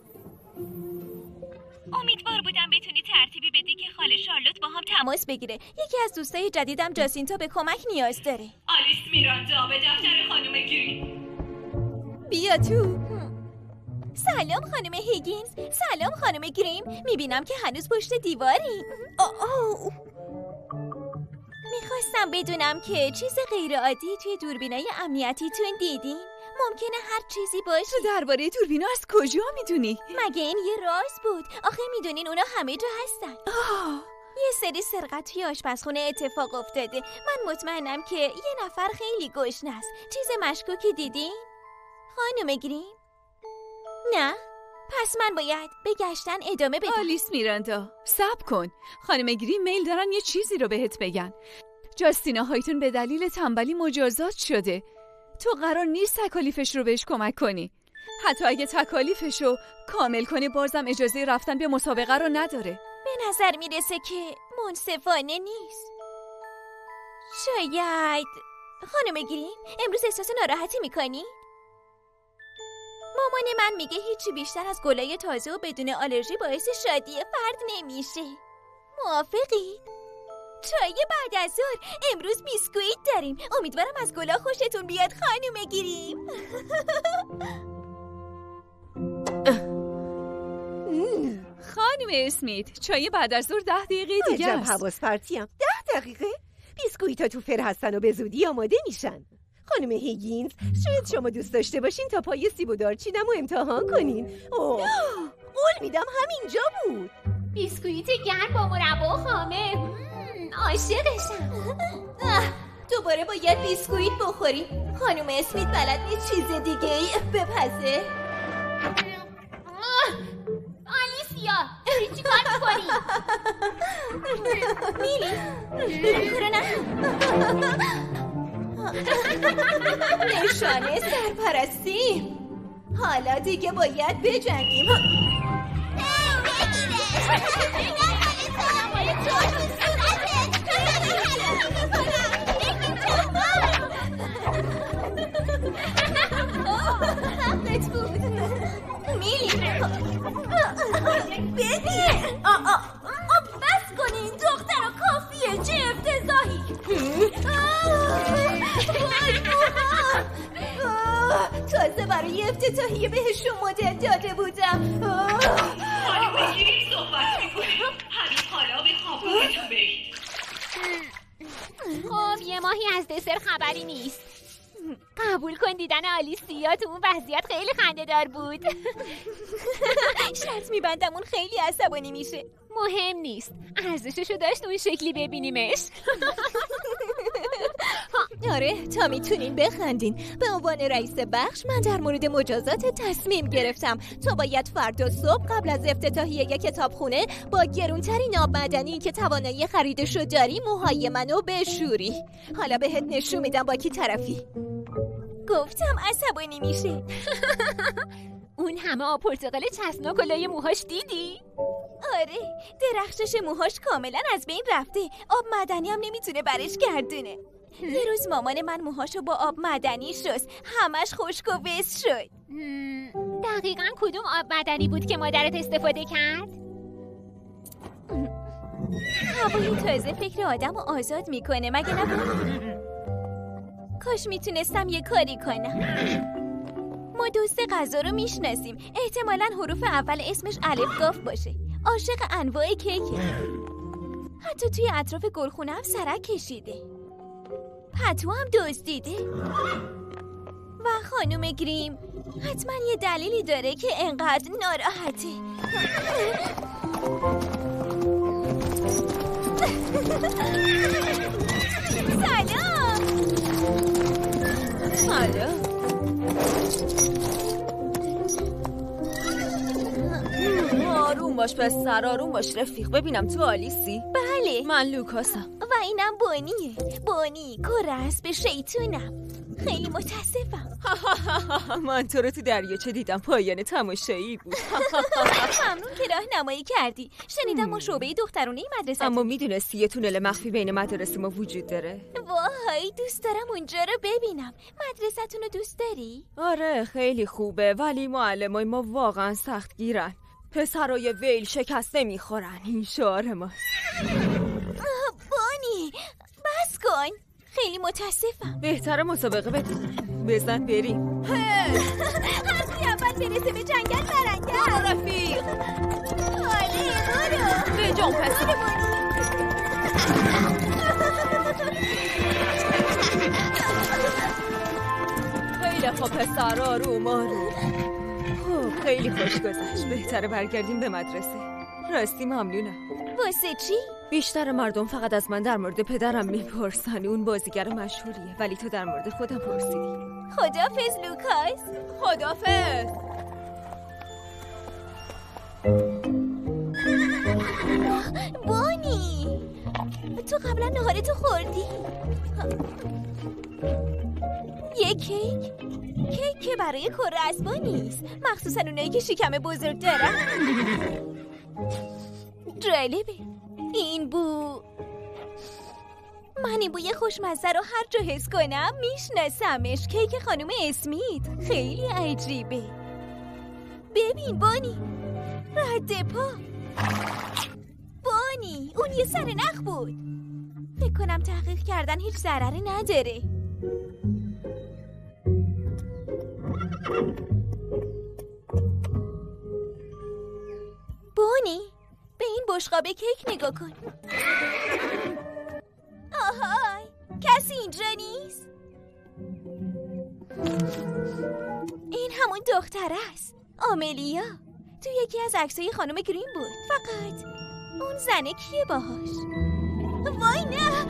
امیدوار بودم بتونی ترتیبی بدی که خاله شارلوت با هم تماس بگیره. یکی از دوستای جدیدم جاسینتا به کمک نیاز داره. آلیس میراندا به دفتر خانم گریم. بیا تو. سلام خانم هیگینز. سلام خانم گریم. میبینم که هنوز پشت دیواری. میخواستم بدونم که چیز غیر عادی توی دوربینای امنیتیتون دیدین؟ ممکنه هر چیزی باشه. تو درباره دوربینا از کجا میدونی؟ مگه این یه راز بود؟ آخه میدونین اونا همه جا هستن. یه سری سرقت توی آشپزخونه اتفاق افتاده. من مطمئنم که یه نفر خیلی گشنه است. چیز مشکوکی دیدین؟ خانم گریم؟ نه؟ پس من باید به گشتن ادامه بدم. آلیس میراندا، صبر کن. خانم گریم میل دارن یه چیزی رو بهت بگن. جاستینا هایتون به دلیل تنبلی مجازات شده. تو قرار نیست تکالیفش رو بهش کمک کنی. حتی اگه تکالیفش رو کامل کنی بازم اجازه رفتن به مسابقه رو نداره. به نظر میرسه که منصفانه نیست. شاید خانم گریم امروز احساس ناراحتی میکنی؟ مامان من میگه هیچی بیشتر از گلای تازه و بدون آلرژی باعث شادی فرد نمیشه. موافقی؟ چای بعد از ظهر. امروز بیسکویت داریم. امیدوارم از گلا خوشتون بیاد خانم گریم. خانم اسمیت، چای بعد از ظهر 10 دقیقه دیگه است. حواس پرتیم. 10 دقیقه؟ بیسکویتا تو فر هستن و به زودی آماده میشن. خانم هیگینز، شاید شما دوست داشته باشین تا پای سیب و دارچینمو امتحان کنین. قول میدم همینجا بود. بیسکویت گرم با مربا خامه. عاشقشم. دوباره باید بیسکویت بخوریم. خانم اسمیت بلد نیست چیز دیگه ای بپزه. آلیسیا، چی کار میکنی؟ میری کاره نشانه سرپرستی. حالا دیگه باید بجنگیم. حقت بود میلی. ببین بس کنین دختر کافیه. چه افتضاحی. تازه برای افتتاحیه بهشون مدل داده بودم. حالا بگیریم صحبت میکنیم. هنوز حالا به خوابونتون برید. خب یه ماهی از دسر خبری نیست. قبول کن دیدن آلیسیا تو اون وضعیت خیلی خنده‌دار بود. شرط میبندم اون خیلی عصبانی میشه. مهم نیست، ارزششو داشت اون شکلی ببینیمش. آره تا میتونین بخندین. به عنوان رئیس بخش من در مورد مجازات تصمیم گرفتم. تو باید فردا صبح قبل از افتتاحیه کتابخونه با گرونترین آب معدنی که توانایی خریدشو داری موهای منو بشوری. حالا بهت نشون میدم با کی طرفی. گفتم عصبانی میشه. اون همه آب پرتقال چسبناک و لای موهاش دیدی؟ آره درخشش موهاش کاملا از بین رفته. آب معدنی هم نمیتونه برش گردونه. یه روز مامان من موهاشو با آب معدنی شست. همش خشک و وز شد. دقیقاً کدوم آب معدنی بود که مادرت استفاده کرد؟ هوای تازه فکر آدمو آزاد میکنه مگه نبود؟ کاش میتونستم یه کاری کنم. ما دوست غذا رو میشناسیم. احتمالاً حروف اول اسمش الف قاف باشه. عاشق انواع کیکه. حتی توی اطراف گلخونه هم سرک کشیده. پتو هم دزدیده. و خانم گریم حتما یه دلیلی داره که انقدر ناراحته. سلام. آروم باش پسر، آروم باش رفیق. ببینم تو آلیسی؟ بله من لوکاسم. و اینم بونیه. بونی کره اسب شیطونم. خیلی متاسفم. من تو رو تو دریاچه دیدم، پایان تماشایی بود. ممنون که راهنمایی کردی. شنیدم ما شعبه دخترونه مدرسه، اما میدونستی یه تونل مخفی بین مدارس ما وجود داره؟ وای دوست دارم اونجا رو ببینم. مدرسه‌تون رو دوست داری؟ آره خیلی خوبه، ولی معلمای ما واقعا سختگیرن. پسرای ویل شکست نمیخورن. این شعار ماست. بانی بس کن. خیلی متاسفم. بهتره مسابقه بدیم. بزن بریم. هرکی اول برسه به جنگل برنگل. برو رفیق. آره برو. به جان پس. خیلی خوب پسر، آروم آروم. خیلی خوش گذشت. بهتره برگردیم به مدرسه. راستی ممنونم. واسه چی؟ بیشتر مردم فقط از من در مورد پدرم میپرسن. اون بازیگر مشهوریه، ولی تو در مورد خودم پرسیدی. خدافظ لوکاس. خدافظ. بونی تو قبلا نهارتو خوردی؟ یه کیک؟ کیک که برای کره اسبا نیست، مخصوصا اونایی که شکم بزرگ دارن. جالبه این بو. من این بوی خوشمزه رو هر جا حس کنم میشناسمش. کیک خانم اسمیت خیلی عجیبه. ببین بانی، رد پا. بانی اون یه سرنخ بود. فکر کنم تحقیق کردن هیچ ضرری نداره. بونی به این بشقاب کیک نگاه کن. آهای کسی اینجا نیست؟ این همون دختره است، آملیا. تو یکی از عکسای خانم گرین بود. فقط اون زنه کیه باهاش؟ وای نه.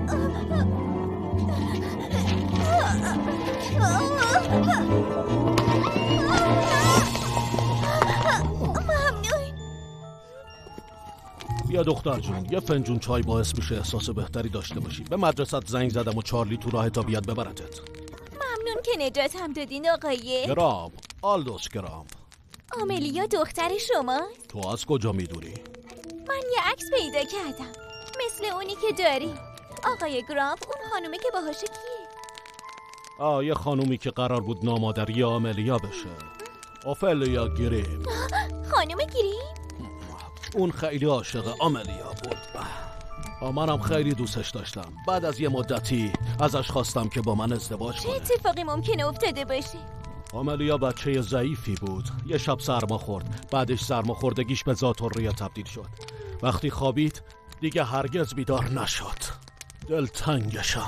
بیا دختر جون، یه فنجون چای باعث میشه احساس بهتری داشته باشی. به مدرسه زنگ زدم و چارلی تو راه تا بیاد ببرتت. ممنون که نجاتم دادین آقای گرام، آلدوس گرام. آملیا دختر شماست؟ تو از کجا میدونی؟ من یه عکس پیدا کردم مثل اونی که داری. آقای گرامپ، اون خانومه که باهاشه کیه؟ یه خانومی که قرار بود نامادری آملیا بشه. اوفلیا گریم. خانوم گریم؟ اون خیلی عاشق آملیا بود. منم خیلی دوستش داشتم. بعد از یه مدتی ازش خواستم که با من ازدواج کنه. چه اتفاقی ممکنه افتاده باشه؟ آملیا بچه ضعیفی بود. یه شب سرما خورد. بعدش سرماخوردگیش به ذات‌الریه تبدیل شد. وقتی خوابید دیگه هرگز بیدار نشد. دلتنگشم.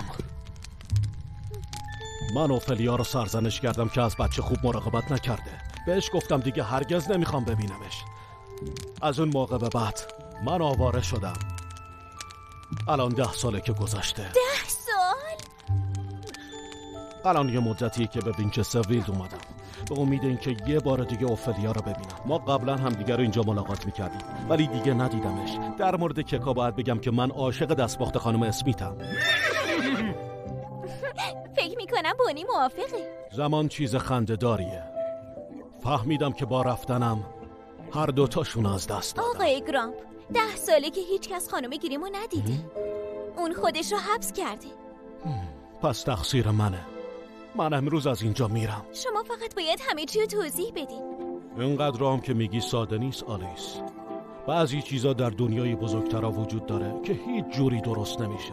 من اوفلیا رو سرزنش کردم که از بچه خوب مراقبت نکرده. بهش گفتم دیگه هرگز نمیخوام ببینمش. از اون موقع به بعد من آواره شدم. الان 10 ساله که گذشته. 10 سال؟ الان یه مدتیه که به وینچستر ویلد اومدم به امید اینکه یه بار دیگه اوفلیا رو ببینم. ما قبلا هم دیگه رو اینجا ملاقات میکردیم ولی دیگه ندیدمش. در مورد ککا باید بگم که من عاشق دستباخت خانم اسمیتم. فکر میکنم بونی موافقه. زمان چیز خنده‌داریه. فهمیدم که با رفتنم هر دوتاشون از دست دادم. آقای گرامپ، 10 ساله که هیچ کس خانم گریمو ندیده. اون خودش رو حبس کرده. پس تقصیر منه. من امروز از اینجا میرم. شما فقط باید همه چی رو توضیح بدین. اینقدر هم که میگی ساده نیست آلیس. بعضی چیزا در دنیای بزرگترا وجود داره که هیچ جوری درست نمیشه.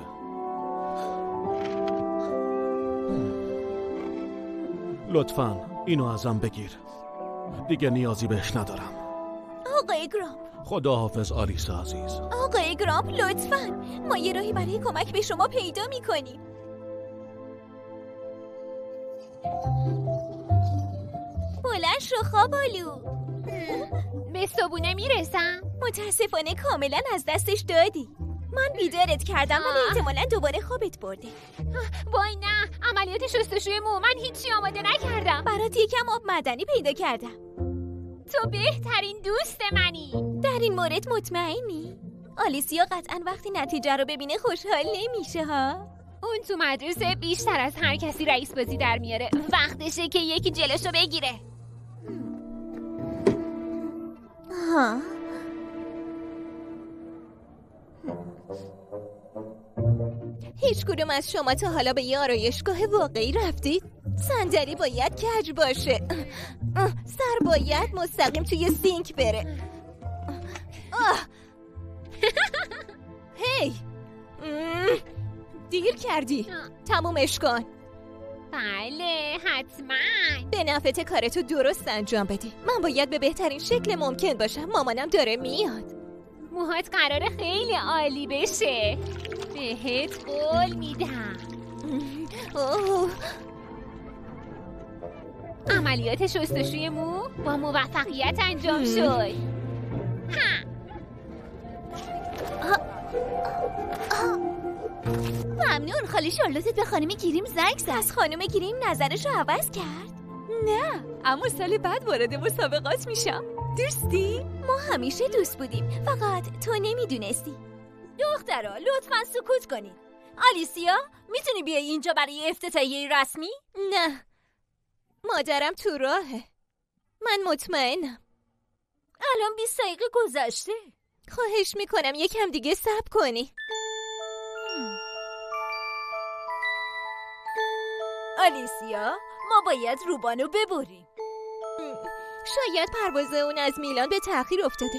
لطفاً اینو ازم بگیر. دیگه نیازی بهش ندارم. آقای گرامپ. خداحافظ آلیس عزیز. آقای گرامپ لطفاً، ما یه راهی برای کمک به شما پیدا میکنیم. بلند شو خوابالو. به صبونه میرسم؟ متاسفانه کاملا از دستش دادی. من بیدارت کردم ولی احتمالا دوباره خوابت برده. وای نه، عملیات شستشوی مو. من هیچی آماده نکردم. برات یکم آب معدنی پیدا کردم. تو بهترین دوست منی. در این مورد مطمئنی؟ آلیسیا قطعا وقتی نتیجه رو ببینه خوشحال نمیشه ها؟ اون تو مدرسه بیشتر از هر کسی رئیس بازی در میاره. وقتشه که یکی جلوشو بگیره. ها. هیچ کدوم از شما تا حالا به یه آرایشگاه واقعی رفتید؟ صندلی باید کج باشه. سر باید مستقیم توی سینک بره. هی دیر کردی. تمومش کن. بله حتما. به نفعت کارتو درست انجام بده. من باید به بهترین شکل ممکن باشم. مامانم داره میاد. موهات قراره خیلی عالی بشه. بهت قول میدم. عملیات شستشوی مو با موفقیت انجام شد. ممنون. خاله شارلوتت به خانم گریم زنگ زد. از خانم گریم نظرش رو عوض کرد؟ نه، اما سال بعد وارد مسابقات میشم. دوستی؟ ما همیشه دوست بودیم، فقط تو نمیدونستی. دخترها لطفاً سکوت کنید. آلیسیا میتونی بیای اینجا برای افتتاحیه رسمی؟ نه، مادرم تو راهه. من مطمئنم. الان 20 دقیقه گذشته. خواهش میکنم یکم دیگه صبر کنی. آلیسیا، ما باید روبانو ببریم. شاید پرواز اون از میلان به تأخیر افتاده.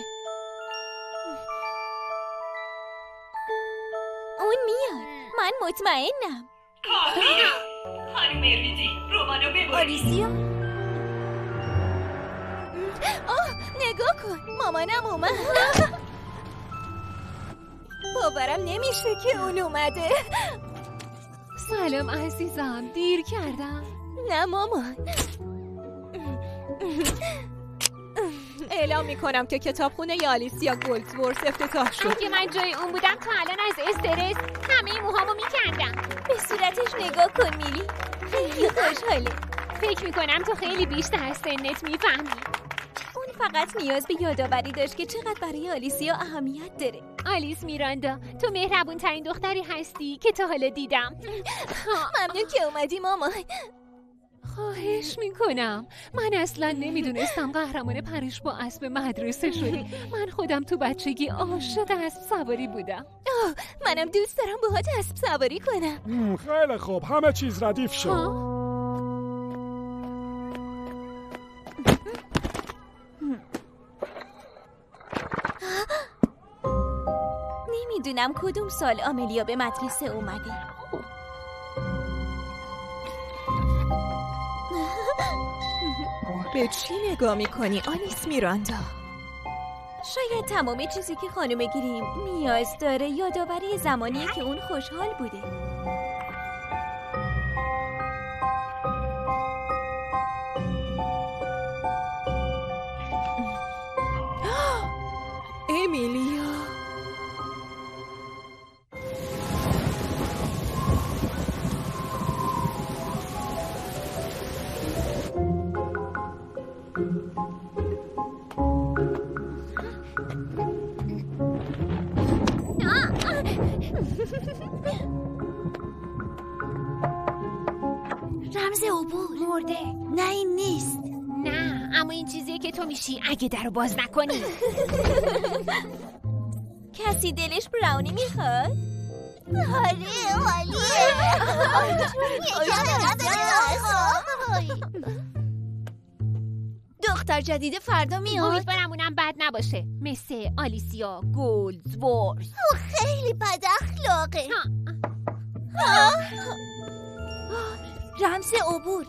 اون میاد. من مطمئنم. کافیه. خانم ریدی، روبانو ببریم. آلیسیا، نگاه کن، مامانم اومد. باورم نمیشه که اون اومده. سلام عزیزم، دیر کردم. نه مامان. اعلام میکنم که کتابخونه آلیسیا گولدزورث افتتاح شد. اگه من جای اون بودم تا الان از استرس همه موهامو میکندم. به صورتش نگاه کن میلی، خیلی خوشحاله. فکر میکنم تو خیلی بیشتر از سنت میفهمی. اون فقط نیاز به یادآوری داشت که چقدر برای آلیسیا اهمیت داره. آلیس میراندا، تو مهربون ترین دختری هستی که تا حالا دیدم. ممنون که اومدی مامان. خواهش میکنم. من اصلا نمیدونستم قهرمان پریش با اسب مدرسه شدی. من خودم تو بچگی عاشق اسب سواری بودم. منم دوست دارم باهات اسب سواری کنم. خیلی خوب، همه چیز ردیف شد. نمیدونم کدوم سال آملیا به مدرسه اومده. به چی نگاه میکنی آلیس میراندا؟ شاید تمام چیزی که خانم گریم نیاز داره یادآوری زمانیه که اون خوشحال بوده. امیلیا، رمز عبور مرده. نه این نیست. نه، اما این چیزیه که تو میشی اگه درو باز نکنی. کسی دلش براونی میخواد؟ دختر جدید فردا میاد. امیدوارم اونم بد نباشه، مثل آلیسیا گولدزورث. خیلی بد اخلاقه. رمز عبور.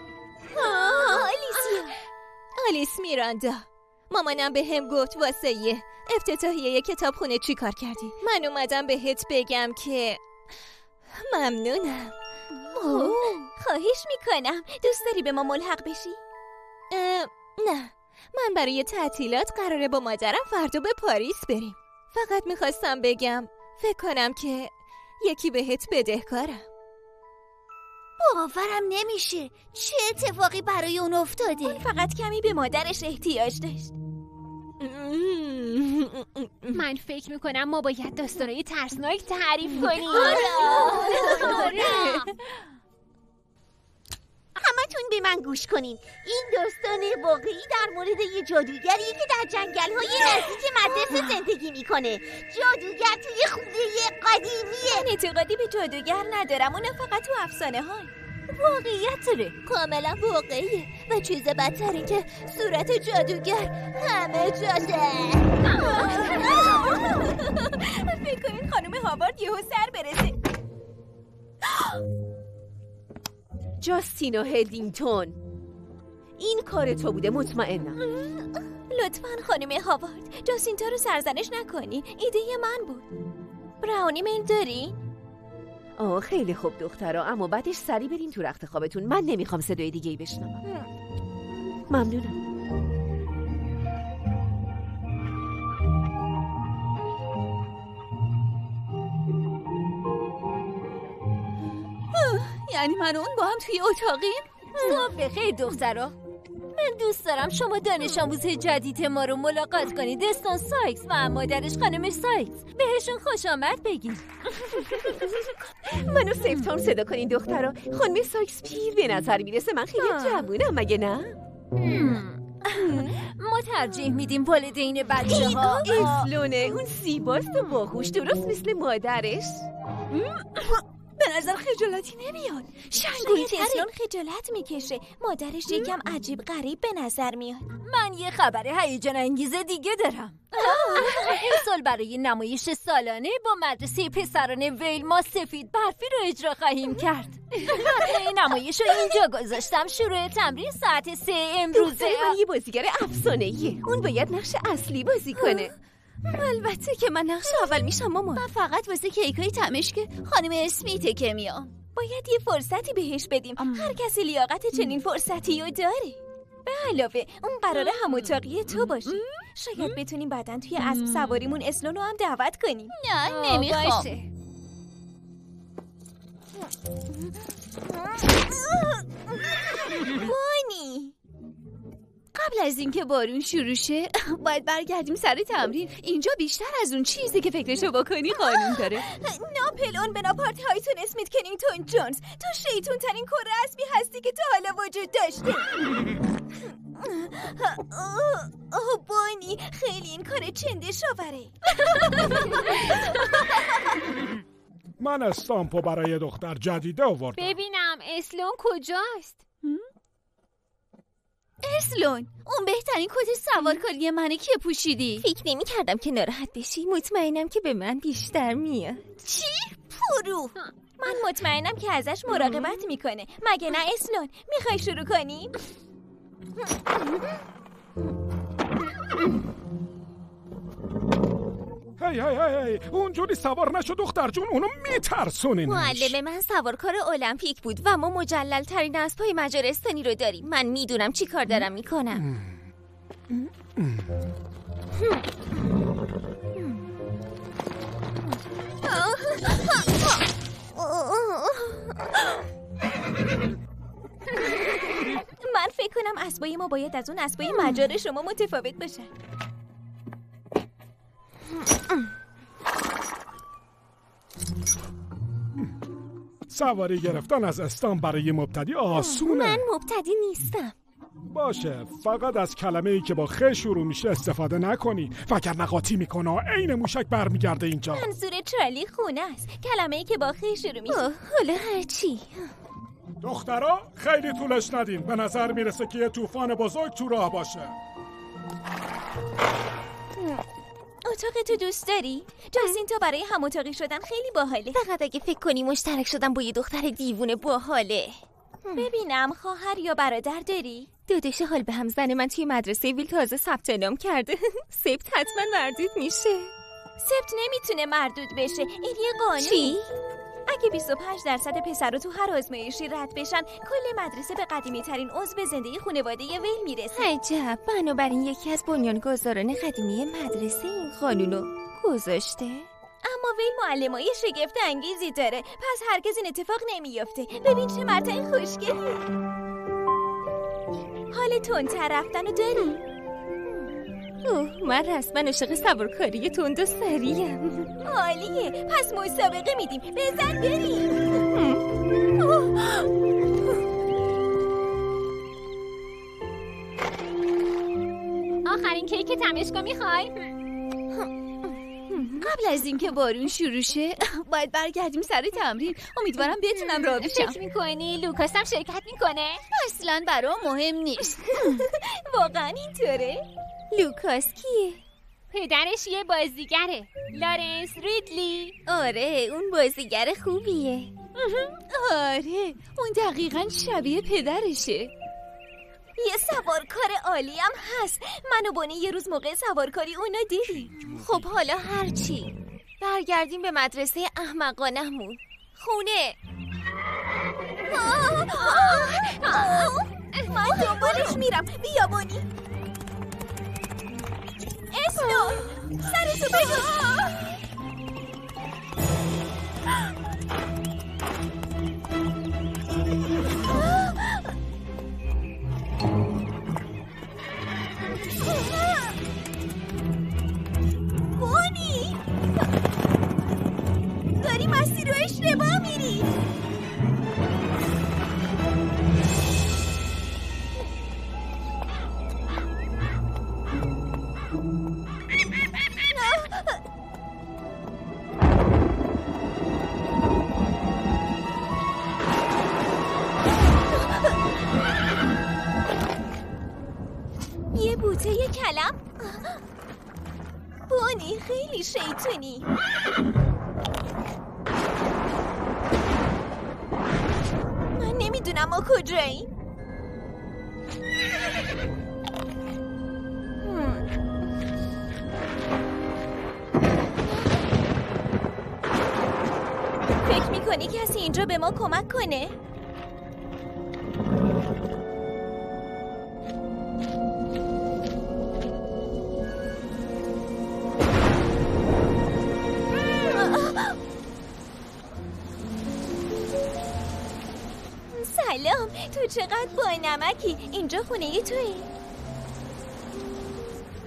آلیس میراندا، مامانم به هم گفت واسه افتتاحیه کتابخونه چی کار کردی؟ من اومدم بهت بگم که ممنونم. خواهش میکنم. دوست داری به ما ملحق بشی؟ نه، من برای تعطیلات قراره با مادرم فردا به پاریس بریم. فقط میخواستم بگم فکر کنم که یکی بهت بدهکارم. باورم نمیشه. چه اتفاقی برای اون افتاده؟ اون فقط کمی به مادرش احتیاج داشت. من فکر میکنم ما باید داستانای ترسناک تعریف کنیم. همتون به من گوش کنین. این داستان واقعی در مورد یه جادوگریه که در جنگل‌های نزدیک مدرسه زندگی میکنه. جادوگر توی خونه قدیمیه. من اعتقادی به جادوگر ندارم. اونا فقط تو افسانه های. واقعیت داره. کاملا واقعیه و چیز بدتر این که صورت جادوگر همه جاده. فکر کنین خانم هاوارد یهو سر برسه. جاستینا هدینگتون، این کار تو بوده مطمئنم. لطفاً خانم هاوارد جاستینا رو سرزنش نکنی. ایده من بود. براونی میل دارین؟ خیلی خوب دخترا، اما بعدش سری برین تو رخت خوابتون. من نمیخوام صدای دیگه‌ای بشنوم. ممنونم. یعنی من اون با هم توی اتاقیم؟ صبح بخیر دخترا. من دوست دارم شما دانش آموز جدید ما رو ملاقات کنید. استون سایکس و مادرش خانم سایکس. بهشون خوش آمد بگید. منو سیفتان صدا کنین دخترا. خانم سایکس پیر به نظر میرسه. من خیلی جوونم مگه نه؟ ما ترجیح میدیم والدین بچه ها. اسلونه، اون زیباست و باهوش، درست مثل مادرش. به نظر خجالتی نمیاد. شاید اسلون خجالت میکشه. مادرش یکم عجیب غریب به نظر میاد. من یه خبر هیجان انگیز دیگه دارم. امسال برای نمایش سالانه با مدرسه پسران ویل ما سفید برفی رو اجرا خواهیم کرد. این نمایش رو اینجا گذاشتم. شروع تمرین ساعت 3 امروزه. من یه بازیگر افسانه‌ایه. اون باید نقش اصلی بازی کنه. البته که من نقش اول میشم مامان. من فقط واسه کیکای تمشک خانم اسمیته که میام. باید یه فرصتی بهش بدیم. هر کسی لیاقت چنین فرصتی رو داره. به علاوه اون قراره هم اتاقی تو باشه. شاید بتونیم بعدن توی اسب سواریمون اسلون رو هم دعوت کنیم. نه نمیخوام. بونی، قبل از اینکه بارون شروع شه باید برگردیم سر تمرین. اینجا بیشتر از اون چیزی که فکرشو بکنی قانون داره. ناپلئون بناپارت هایتون اسمیت کنینگتون جونز، تو شیطون ترین کار رسمی هستی که تا حالا وجود داشته. بانی خیلی این کار چنده شاوره. من استامپو برای دختر جدیده آوردم. ببینم اسلون کجاست؟ اسلون، اون بهترین کت سوارکاری منه که پوشیدی. فکر نمی کردم که ناراحت بشی. مطمئنم که به من بیشتر میاد. چی؟ پرو من مطمئنم که ازش مراقبت میکنه. مگه نه اسلون؟ میخوای شروع کنیم؟ هی اونجوری سوار نشو دختر جون، اونو میترسونینش. معلم من سوارکار المپیک بود و ما مجلل ترین اسبای مجارستانی رو داریم. من میدونم چی کار دارم میکنم. من فکر کنم اسبای ما باید از اون اسبای مجار شما متفاوت باشه. سواری گرفتن از استان برای مبتدی آسونه. من مبتدی نیستم. باشه، فقط از کلمه‌ای که با خ شروع میشه استفاده نکنی، وگرنه قاطی میکنه و عین موشک برمیگرده اینجا. منظور چارلی خونه است. کلمه‌ای که با خ شروع میشه. حالا هرچی. دخترا خیلی طولش ندین، به نظر میرسه که یه طوفان بزرگ تو راه باشه. اتاق تو دوست داری؟ جاستین تو برای هم اتاقی شدن خیلی باحاله. فقط اگه فکر کنی مشترک شدن با یه دختر دیوونه باحاله. ببینم خواهر یا برادر داری؟ داداش حال به هم زن من توی مدرسه ویل تازه ثبت نام کرده. سبت حتما مردود میشه. سبت نمیتونه مردود بشه، این یه قانونه. چی؟ اگه 25% پسرا تو هر آزمایشی رد بشن، کل مدرسه به قدیمی ترین عضو زنده خانواده ویل میرسه. عجب، بنابراین یکی از بنیانگذاران قدیمی مدرسه این قانونو گذاشته. اما ویل معلمای شگفت انگیزی داره، پس هرگز این اتفاق نمیافته. ببین چه مرتای خوشگلی. حال تندتر رفتنو داری؟ من رسما عاشق سوارکاری تند و سریعم. عالیه، پس مسابقه میدیم. بزن بریم. آخرین کیک تمشکا میخوای؟ قبل از اینکه بارون شروع شه باید برگردیم سر تمرین. امیدوارم بتونم راه بشم. فکر میکنی لوکاس هم شرکت میکنه؟ اصلا برام مهم نیست. واقعا اینطوره؟ لوکاس کیه؟ پدرش یه بازیگره، لارنس ریدلی. آره، اون بازیگر خوبیه. آره، اون دقیقاً شبیه پدرشه. یه سوارکار عالی هم هست. من و بانی یه روز موقع سوارکاری اونو دیدیم. خب حالا هرچی، برگردیم به مدرسه احمقانه‌مون. خونه. من دنبالش میرم. بیا بانی. اسلون سرتو بگو. بانی داری مسیر رو اشتباه میری. یه بوته یه کلم. بانی خیلی شیطونی. من نمیدونم ما کجاییم. فکر میکنی کسی اینجا به ما کمک کنه؟ سلام، تو چقدر با نمکی. اینجا خونه تویی؟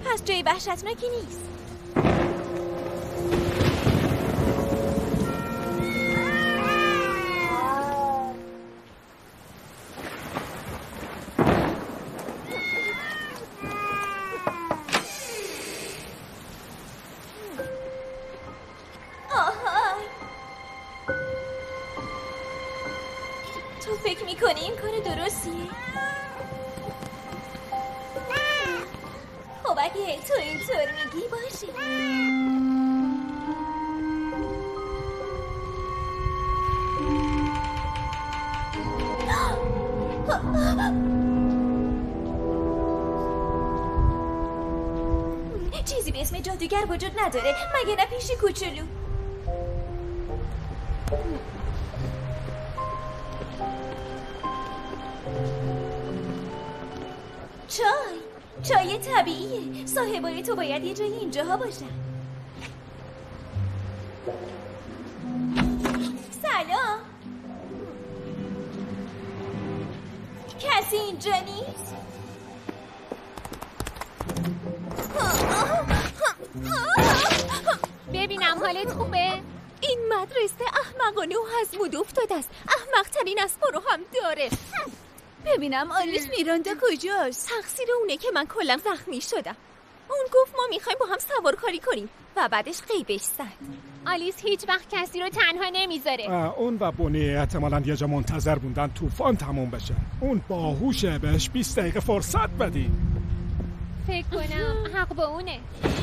پس جای وحشتناکی نیست. تو فکر میکنی این کار درستیه؟ خب اگه تو اینطور میگی باشه. چیزی به اسم جادوگر وجود نداره مگه نه پیشی کوچولو. چای طبیعیه. صاحبای تو باید یه جایی اینجاها باشن. سلام. کسی اینجا نیست؟ ببینم حالت خوبه؟ این مدرسه احمقانه و از مود افتاده است. احمق‌ترین اسبا رو هم داره. ببینم آلیس میراندا کجاست؟ تقصیر اونه که من کلا زخمی شدم. اون گفت ما میخوایم با هم سوارکاری کنیم و بعدش غیبش زد. آلیس هیچ وقت کسی رو تنها نمیذاره. اون و بونی احتمالاً یه جا منتظر موندن طوفان تموم بشه. اون باهوشه، بهش 20 دقیقه فرصت بدی. فکر کنم حق با اونه.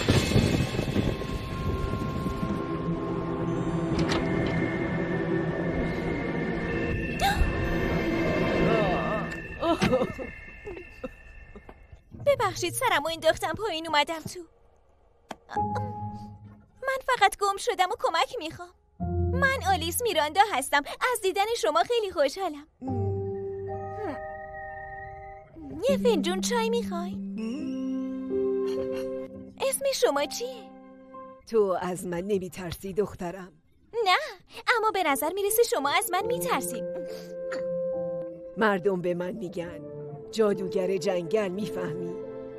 ببخشید سرمو انداختم پایین اومدم تو. من فقط گم شدم و کمک میخوام. من آلیس میراندا هستم. از دیدن شما خیلی خوشحالم. یه فنجون چای میخوای؟ اسم شما چیه؟ تو از من نمیترسی دخترم؟ نه، اما به نظر میرسه شما از من میترسید. مردم به من میگن جادوگر جنگل، میفهمی؟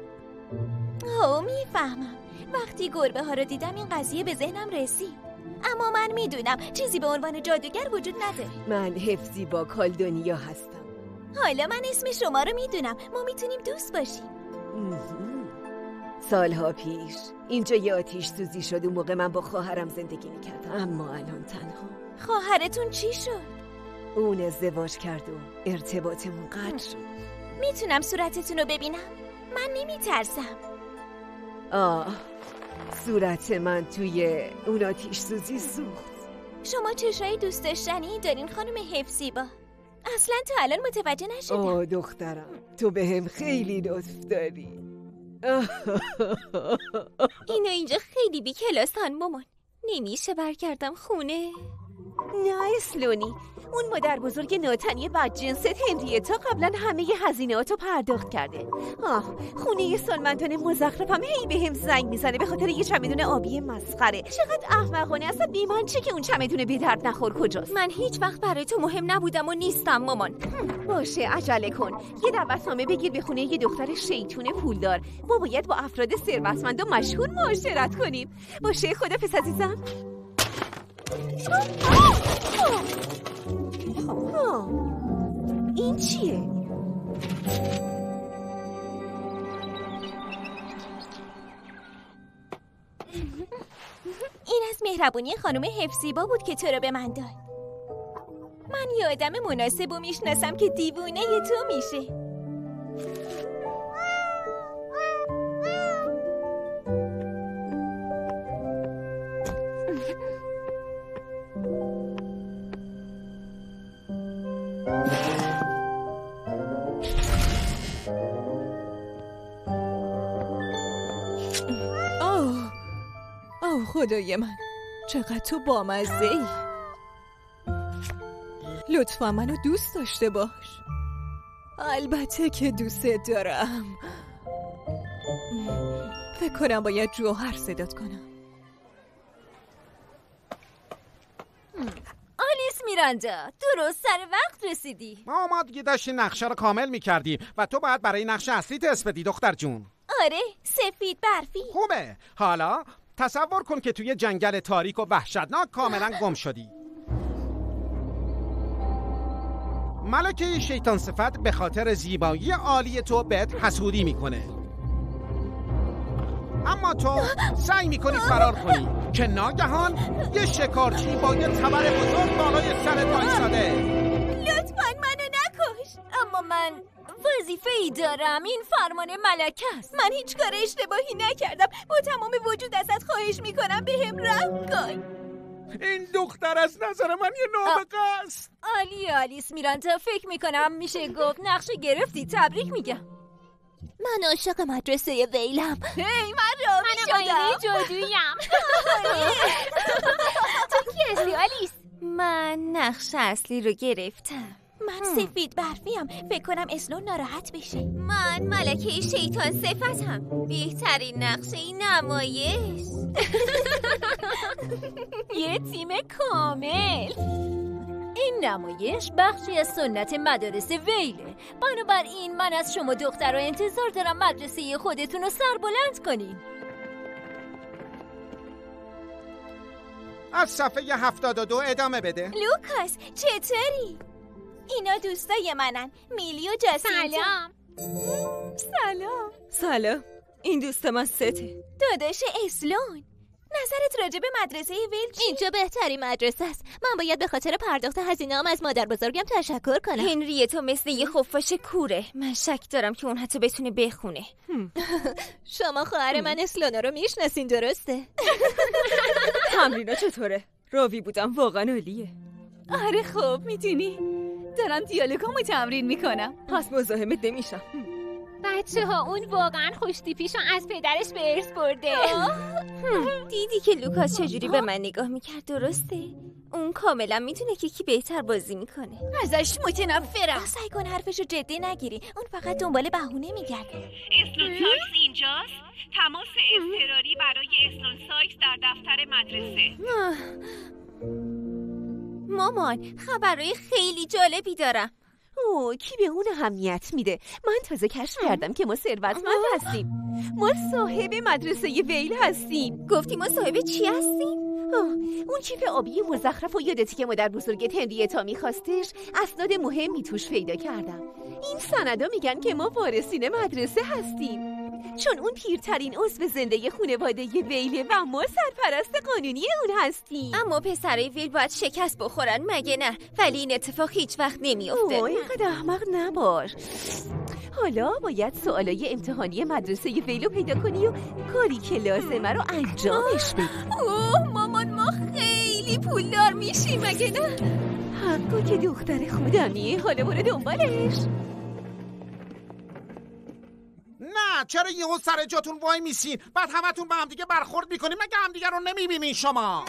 میفهمم. وقتی گربه ها رو دیدم این قضیه به ذهنم رسید. اما من میدونم چیزی به عنوان جادوگر وجود نداره. من حفظی با کالدونیا هستم. حالا من اسم شما رو میدونم. ما میتونیم دوست باشیم. سالها پیش اینجا یه آتیش سوزی شد. اون موقع من با خواهرم زندگی میکردم، اما الان تنها. خواهرتون چی شد؟ اون ازدواج کرد و ارتباطمون قطع شد. میتونم صورتتون رو ببینم؟ من نمیترسم. صورت من توی اون آتیش سوزی سوخت. شما چشای دوست داشتنی دارین خانم حفظیبا. اصلا تا الان متوجه نشدم. دخترم، تو به هم خیلی لطف داری. اینا اینجا خیلی بی کلاسن مامان. نمیشه برگردم خونه؟ نایس لونی. اون مادر بزرگ ناتنی بدجنست هنریتا قبلا همه هزینه‌هاتو پرداخت کرده. خونه سالمندان مزخرفم هی بهم زنگ میزنه به خاطر یه چمدون آبی مسخره. چقدر احمقانه اصلا. بیمان چه که اون چمدون بی درد نخور کجاست؟ من هیچ وقت برای تو مهم نبودم و نیستم مامان. باشه عجله کن. یه دعوتنامه بگیر به خونه یه دختر شیطون پولدار. ما باید با افراد ثروتمند و مشهور معاشرت کنیم. باشه خدافظ عزیزم. این چیه؟ این از مهربونی خانم حفظیبا بود که تو رو به من داد. من یه آدم مناسب و میشناسم که دیوونه تو میشه. خدای من، چقدر تو بامزه‌ای. لطفا منو دوست داشته باش. البته که دوست دارم. فکر کنم باید جوهر صدات کنم. آلیس میراندا، درست سر وقت رسیدی. ما دیگه داشتیم نقشه رو کامل میکردیم و تو باید برای نقشه اصلی تست بدی دختر جون. آره، سفید برفی. خوبه. حالا تصور کن که توی جنگل تاریک و وحشتناک کاملا گم شدی. ملکه شیطان صفت به خاطر زیبایی عالی تو بهت حسودی میکنه، اما تو سعی میکنی فرار کنی که ناگهان یه شکارچی با یه تبر بزرگ بالای سرت وایساده. لطفاً منو نکش. اما من وظیفه‌ای دارم. این فرمان ملکه است. من هیچ کار اشتباهی نکردم. با تمام وجود ازت خواهش میکنم بهم رحم کن. این دختر از نظر من یه نابغه است. آلیس میرانتا، فکر میکنم میشه گفت نقشه گرفتی. تبریک میگم. من عاشق مدرسه ویلم. هی من راوی شدم. من آینه جادوییم. تو کی هستی آلیس؟ من نقش اصلی رو گرفتم. من سفید برفیم. فکر کنم اسنو ناراحت بشه. من ملکه شیطان صفتم. بهترین نقشه نمایش. یه تیم کامل. این نمایش بخشی از سنت مدارس ویله. بنابراین من از شما دخترها انتظار دارم مدرسه خودتون رو سربلند کنین. از صفحه 72 ادامه بده. لوکاس چطوری؟ اینا دوستای منن، میلی و جاسینتا. سلام. این دوست من سته. داداش اسلون. نظرت راجع به مدرسه ویل چیه؟ اینجا بهترین مدرسه است. من باید به خاطر پرداخت هزینه‌ام از مادر بزرگم تشکر کنم. هنریتا مثل یه خفاش کوره. من شک دارم که اون حتی بتونه بخونه. شما خواهر من اسلونا رو میشناسین درسته؟ تمرینا چطوره؟ راوی بودم، واقعا عالیه. آره خب میدونی دارم دیالوگامو تمرین میکنم. پس مزاحمت نمیشم. بچه‌ها اون واقعا خوشتیپیشو از پدرش به ارث برده. دیدی که لوکاس چجوری به من نگاه میکرد؟ درسته؟ اون کاملا میتونه که کی بهتر بازی میکنه. ازش متنفرم. سعی کن حرفشو جدی نگیری. اون فقط دنبال بهونه میگرده. اسلون سایکس اینجاست؟ تماس اضطراری برای اسلون سایکس در دفتر مدرسه. مامان، خبرهای خیلی جالبی دارم. کی به اون اهمیت میده؟ من تازه کشف کردم که ما ثروتمند هستیم. ما صاحب مدرسه ویل هستیم. گفتی ما صاحب چی هستیم؟ اون کیف آبی مزخرف و یادتی که مادر بزرگت هنریتا میخواستش، اسناد مهمی توش پیدا کردم. این سندا میگن که ما وارثین مدرسه هستیم، چون اون پیرترین عضو زنده خانواده ویله و ما سرپرست قانونی اون هستیم. اما پسرای ویل باید شکست بخورن مگه نه؟ ولی این اتفاق هیچ وقت نمیافته. اینقدر احمق نباش. حالا باید سوالای امتحانی مدرسه ویلو پیدا کنی و کاری که لازمه رو انجامش بدی. مامان، ما خیلی پولدار میشیم مگه نه؟ حقا که دختر خودمی. حالا برو دنبالش. نه، چرا یهو سر جاتون وای میسین؟ بعد همتون با هم دیگه برخورد میکنیم. مگه هم دیگه رو نمیبینین شما؟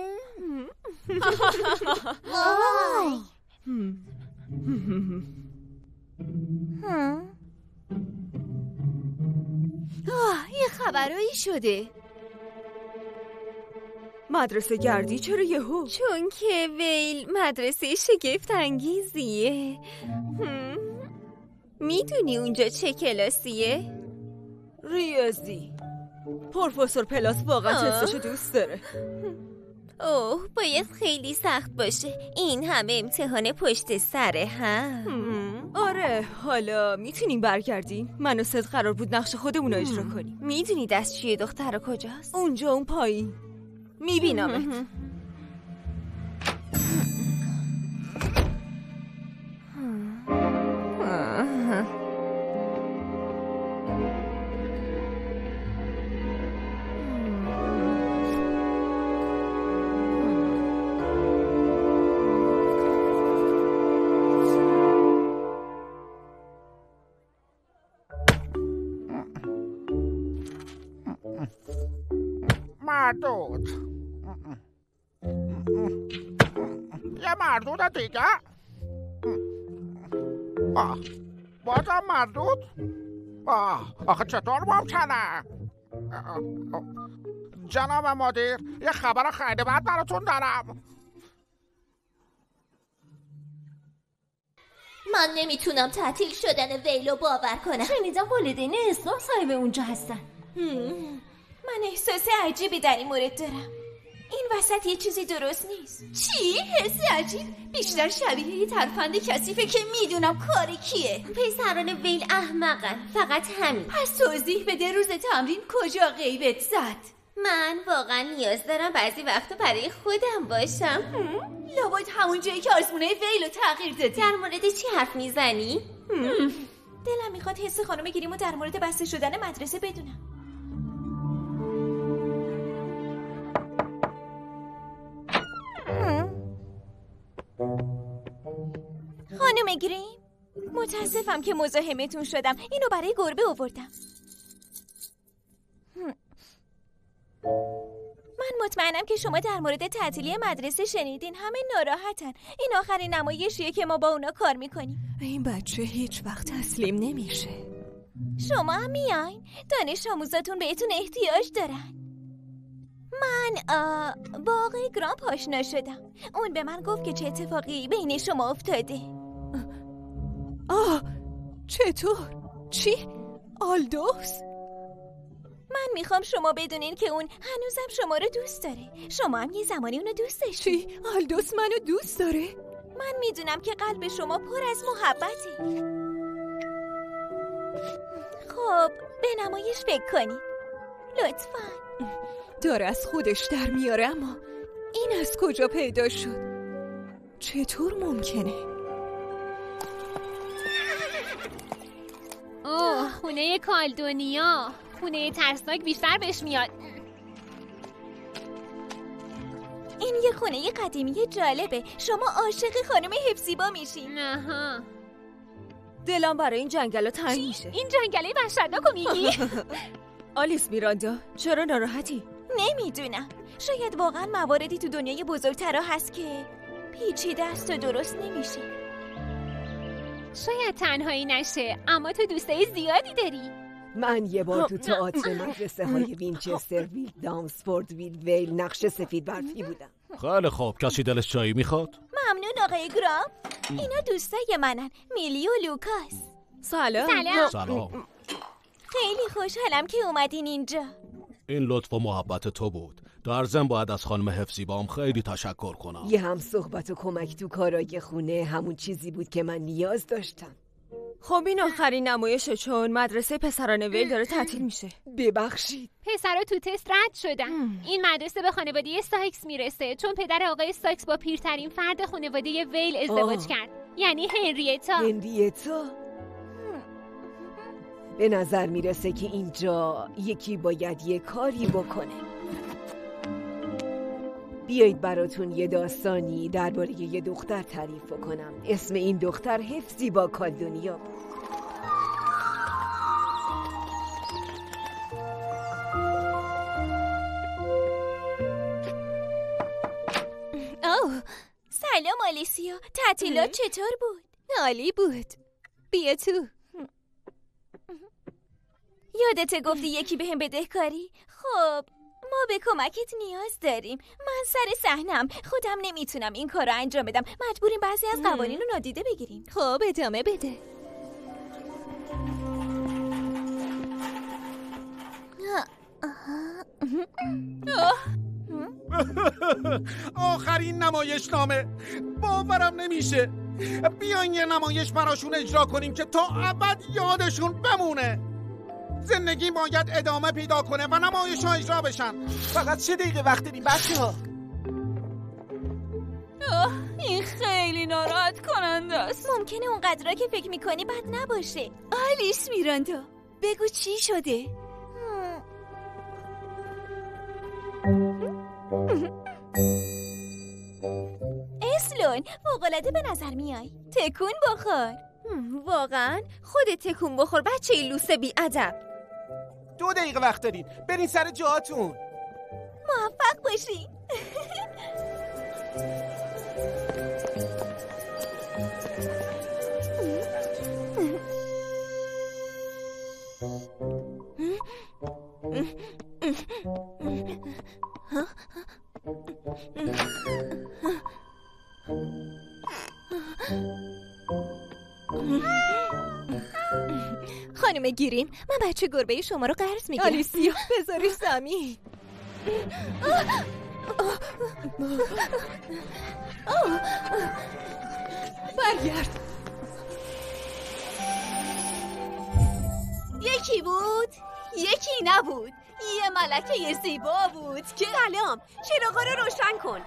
یه خبرایی شده. مدرسه گردی چرا یهو؟ چون که ویل مدرسه شگفت انگیزیه. میدونی اونجا چه کلاسیه؟ ریاضی. پروفسور پلاس واقعا تستشو دوست داره. باید خیلی سخت باشه. این همه امتحان پشت سره هم. آره، حالا میتونیم برگردیم. من و صد قرار بود نقش خودمون رو اجرا کنیم. میدونی دستشوی دختر کجاست؟ اونجا، اون پایین. میبینمت. مردود. یه مردود دیگه. بازم مردود. آخه چطور ممکنه؟ جناب مدیر، یه خبر خیلی بد براتون دارم. من نمیتونم تعطیل شدن ویلو باور کنم. شنیدم والدین اسنور صاحب اونجا هستن. من احساس عجیبی در این مورد دارم. این وسط یه چیزی درست نیست. چی؟ حس عجیب؟ بیشتر شبیه یه ترفند کثیفه که میدونم کاری کیه. پسران ویل احمقن، فقط همین. پس توضیح بده روز تمرین کجا غیبت زد؟ من واقعا نیاز دارم بعضی وقتا برای خودم باشم. لابد همون جایی که آزمونه ویل رو تغییر دادی. در مورد چی حرف میزنی؟ دلم میخواد حس خانم گریمو در مورد بسته شدن مدرسه بدونم. خانم گریم، متاسفم که مزاحمتون شدم. اینو برای گربه آوردم. من مطمئنم که شما در مورد تعطیلی مدرسه شنیدین. همه ناراحتن. این آخرین نمایشیه که ما با اونا کار میکنیم. این بچه هیچ وقت تسلیم نمیشه. شما هم میاین؟ دانش آموزاتون بهتون احتیاج دارن. من با آقای گرامپ آشنا شدم. اون به من گفت که چه اتفاقی بین شما افتاده. چطور؟ چی؟ آلدوس؟ من میخوام شما بدونین که اون هنوزم شما رو دوست داره. شما هم یه زمانی اونو دوست داشتی. چی؟ آلدوس منو دوست داره؟ من میدونم که قلب شما پر از محبته. خب به نمایش فکر کنید لطفاً. داره از خودش در میاره، اما این از کجا پیدا شد؟ چطور ممکنه؟ خونه کالدونیا. خونه ترسناک بیشتر بهش میاد. این یه خونه قدیمی جالبه. شما عاشق خانم حفظیبا میشین. نه. دلم برای این جنگلا تنگ میشه. این جنگله وحشتناکو میگی؟ آلیس میراندا، چرا ناراحتی؟ نمیدونم. شاید واقعا مواردی تو دنیای بزرگترا هست که پیچیده است و درست نمیشه. شاید تنهایی نشه، اما تو دوستای زیادی داری. من یه بار تو تئاتر مدرسه های وینچسترویل، دامسفوردویل، ویل نقش سفید برفی بودم. خیلی خوب، کسی دلش چایی میخواد؟ ممنون آقای گرام. اینا دوستای منن، میلی و لوکاس. سلام. خیلی خوشحالم که اومدین اینجا. این لطف و محبت تو بود. در ضمن باید از خانم حفظیبام خیلی تشکر کنم. یه هم صحبت و کمک تو کارای خونه همون چیزی بود که من نیاز داشتم. خب این آخرین نمایشه، چون مدرسه پسران ویل داره تعطیل میشه. ببخشید. پسرا تو تست رد شدن. این مدرسه به خانواده ساکس میرسه، چون پدر آقای ساکس با پیرترین فرد خانواده ویل ازدواج کرد، یعنی هنریتا. به نظر میرسه که اینجا یکی باید یه کاری بکنه. بیایید براتون یه داستانی درباره یه دختر تعریف کنم. اسم این دختر حفظیبا کالدونیا بود. سلام آلیسیا، تعطیلات چطور بود؟ عالی بود. بیا تو. یادت گفتی یکی بهم بدهکاری؟ خب ما به کمکت نیاز داریم. من سر صحنم، خودم نمیتونم این کار رو انجام بدم. مجبوریم بعضی از قوانین رو نادیده بگیریم. خب ادامه بده. آخرین نمایشنامه، باورم نمیشه. بیاین یه نمایش براشون اجرا کنیم که تا ابد یادشون بمونه. زندگی باید ادامه پیدا کنه و نمایش ها اجرا بشن. فقط 3 دقیقه وقت داریم بچه‌ها. این خیلی ناراحت کننده است. ممکنه اونقدرا که فکر میکنی بد نباشه. آلیس میراندا، بگو چی شده؟ اسلون، فوق‌العاده به نظر میای. تکون بخور. واقعا؟ خودت تکون بخور بچه لوسه بی ادب. 2 دقیقه وقت دارین، برین سر جاتون. موفق باشی. خانم گیریم، من بچه گربه شما رو قرض میگیرم. آلیسیا بذارش زمین. برگرد. یکی بود، یکی نبود. یه ملکه زیبا بود که سلام، چراغا رو روشن کن.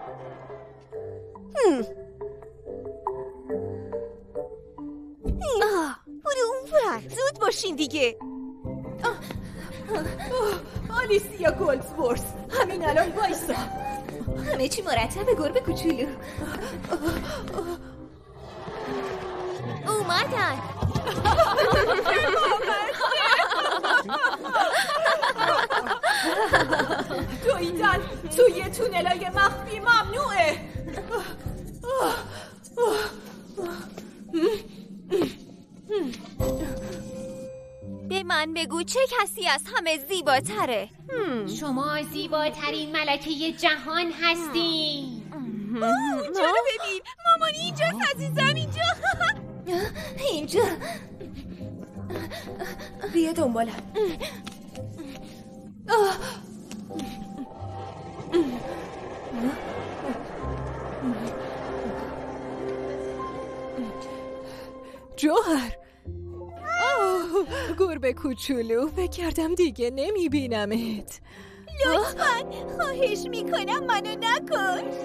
برو اونور، زود باشین دیگه. آلیسیا گولدزورث، همین الان وایسا. همه چی مرتبه گربه کوچولو. اومدن. دویدن توی تونلای مخفی ممنوعه. به من بگو چه کسی از همه زیباتره؟ شما زیباترین ملکه جهان هستین. اینجا رو ببین، مامان اینجاست عزیزم، اینجا. بیا دنبالم. جوهر، گربه کوچولو، فکر کردم دیگه نمیبینمت. لطفاً خواهش میکنم منو نکش.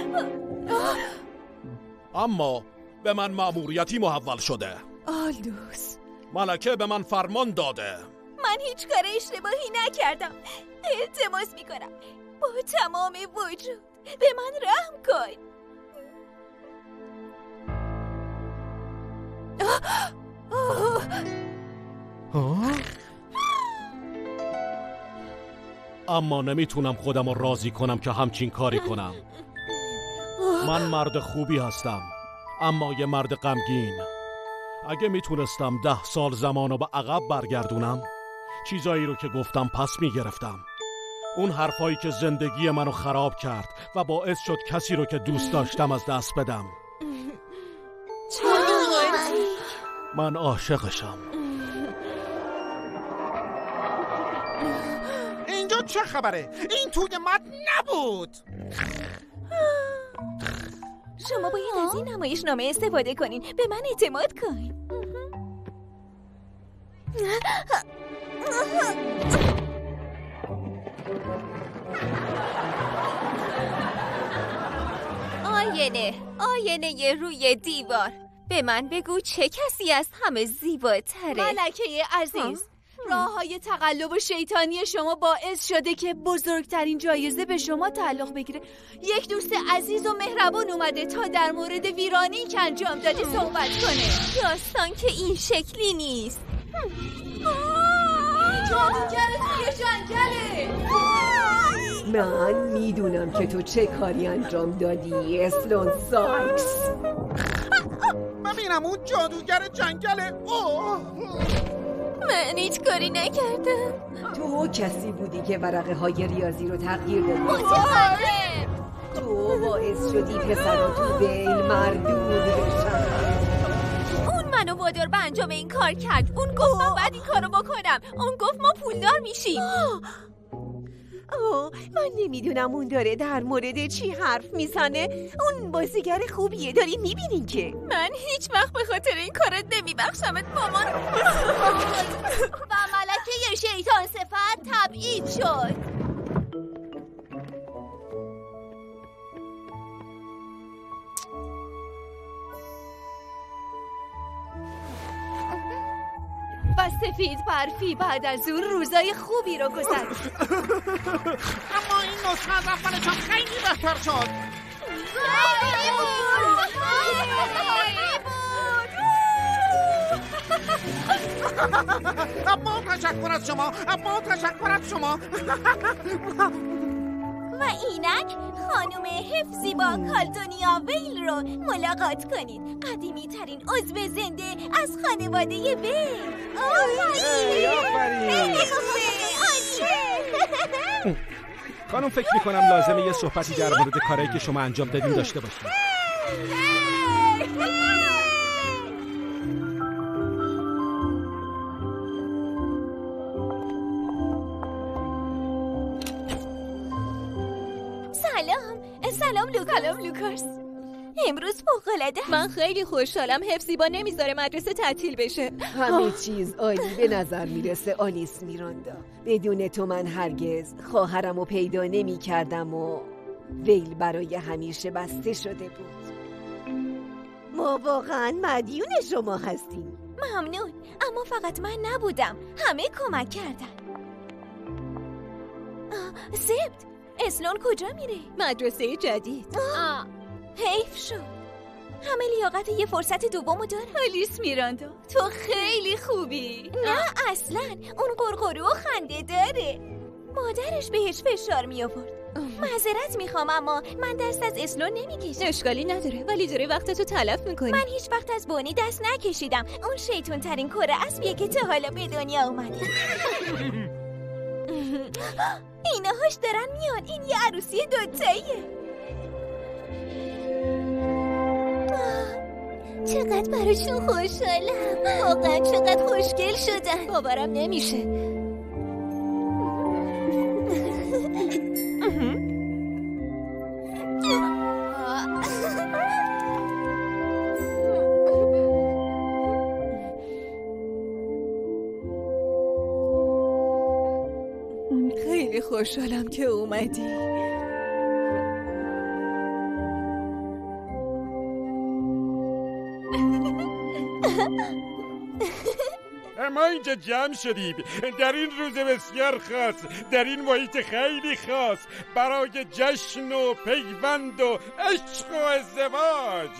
اما به من مأموریتی محول شده. آلدوس، ملکه به من فرمان داده. من هیچ کار اشتباهی نکردم. التماس میکنم با تمام وجود به من رحم کن. اما نمیتونم خودم رو راضی کنم که همچین کاری کنم. من مرد خوبی هستم، اما یه مرد غمگین. اگه میتونستم 10 سال زمانو به عقب برگردونم، چیزایی رو که گفتم پس میگرفتم. اون حرفایی که زندگی منو خراب کرد و باعث شد کسی رو که دوست داشتم از دست بدم. من عاشقشم. اینجا چه خبره؟ این توی متن نبود. شما باید از این نمایشنامه استفاده کنین. به من اعتماد کن. آینه روی دیوار. به من بگو چه کسی از همه زیباتره؟ ملکه عزیز، راه‌های تقلب و شیطانی شما باعث شده که بزرگترین جایزه به شما تعلق بگیره. یک دوست عزیز و مهربان اومده تا در مورد ویرانی که انجام دادی صحبت کنه. داستان که این شکلی نیست. جادوگر توی جنگله. من میدونم که تو چه کاری انجام دادی، اسلون سایکس. ببینم اون جادوگر جنگله. من هیچ کاری نکردم. تو کسی بودی که ورقه های ریاضی رو تغییر دادی. متفهم. تو باعث شدی پسرا تو بیل مردود بشن. اون منو وادار به انجام این کار کرد. اون گفت من باید این کارو بکنم. اون گفت ما پولدار میشیم. من نمیدونم اون داره در مورد چی حرف میزنه. اون بازیگر خوبیه، داری میبینین که. من هیچ وقت به خاطر این کارت نمیبخشمت مامان. و ملکه شیطان صفت تبعید شد. و سفید برفی بعد از اون روزای خوبی رو گذشت. اما این نسخه از اولش هم خیلی بهتر شد. اما تشکر از شما. و اینک خانم حفظی با کالدونیا ویل رو ملاقات کنید. قدیمی ترین عضو زنده از خانواده ویل. آفرین. خانم فکر میکنم لازمه یه صحبتی در مورد کارهایی که شما انجام دادین داشته باشیم. لوکاس. امروز فوق‌العاده. من خیلی خوشحالم. حفظیبا نمیذاره مدرسه تعطیل بشه. همه چیز عالی به نظر میرسه آلیس میراندا. بدون تو من هرگز خواهرمو پیدا نمی‌کردم و ویل برای همیشه بسته شده بود. ما واقعا مدیون شما هستیم. ممنون، اما فقط من نبودم، همه کمک کردن. سبت، اسلون کجا میره؟ مدرسه جدید. حیف شد. همه لیاقت یه فرصت دومو داره. آلیس میراندا تو خیلی خوبی. نه اصلا، اون قرقرو و خنده داره. مادرش بهش فشار می آورد. معذرت میخوام اما من دست از اسلون نمیکشم. اشکالی نداره ولی داره وقتتو تلف میکنی. من هیچ وقت از بونی دست نکشیدم. اون شیطون ترین کره اسبیه که تا حالا به دنیا اومده. اینهاش دارن میان. این یه عروسی دوتاییه. چقدر براشون خوشحالم. واقعا چقدر خوشگل شدن. باورم نمیشه. خیلی خوشحالم که اومدی. ما اینجا جمع شدیم در این روز بسیار خاص، در این محیط خیلی خاص، برای جشن و پیوند و عشق و ازدواج.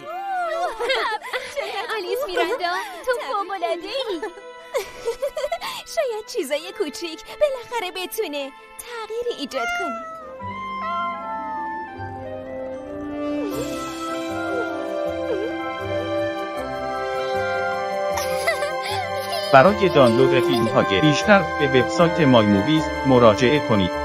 آلیس میراندا تو فوق‌العاده‌ای. شاید چیزای کوچیک بالاخره بتونه تغییری ایجاد کنه. برای دانلود فیلم‌های بیشتر به وبسایت مایموویز مراجعه کنید.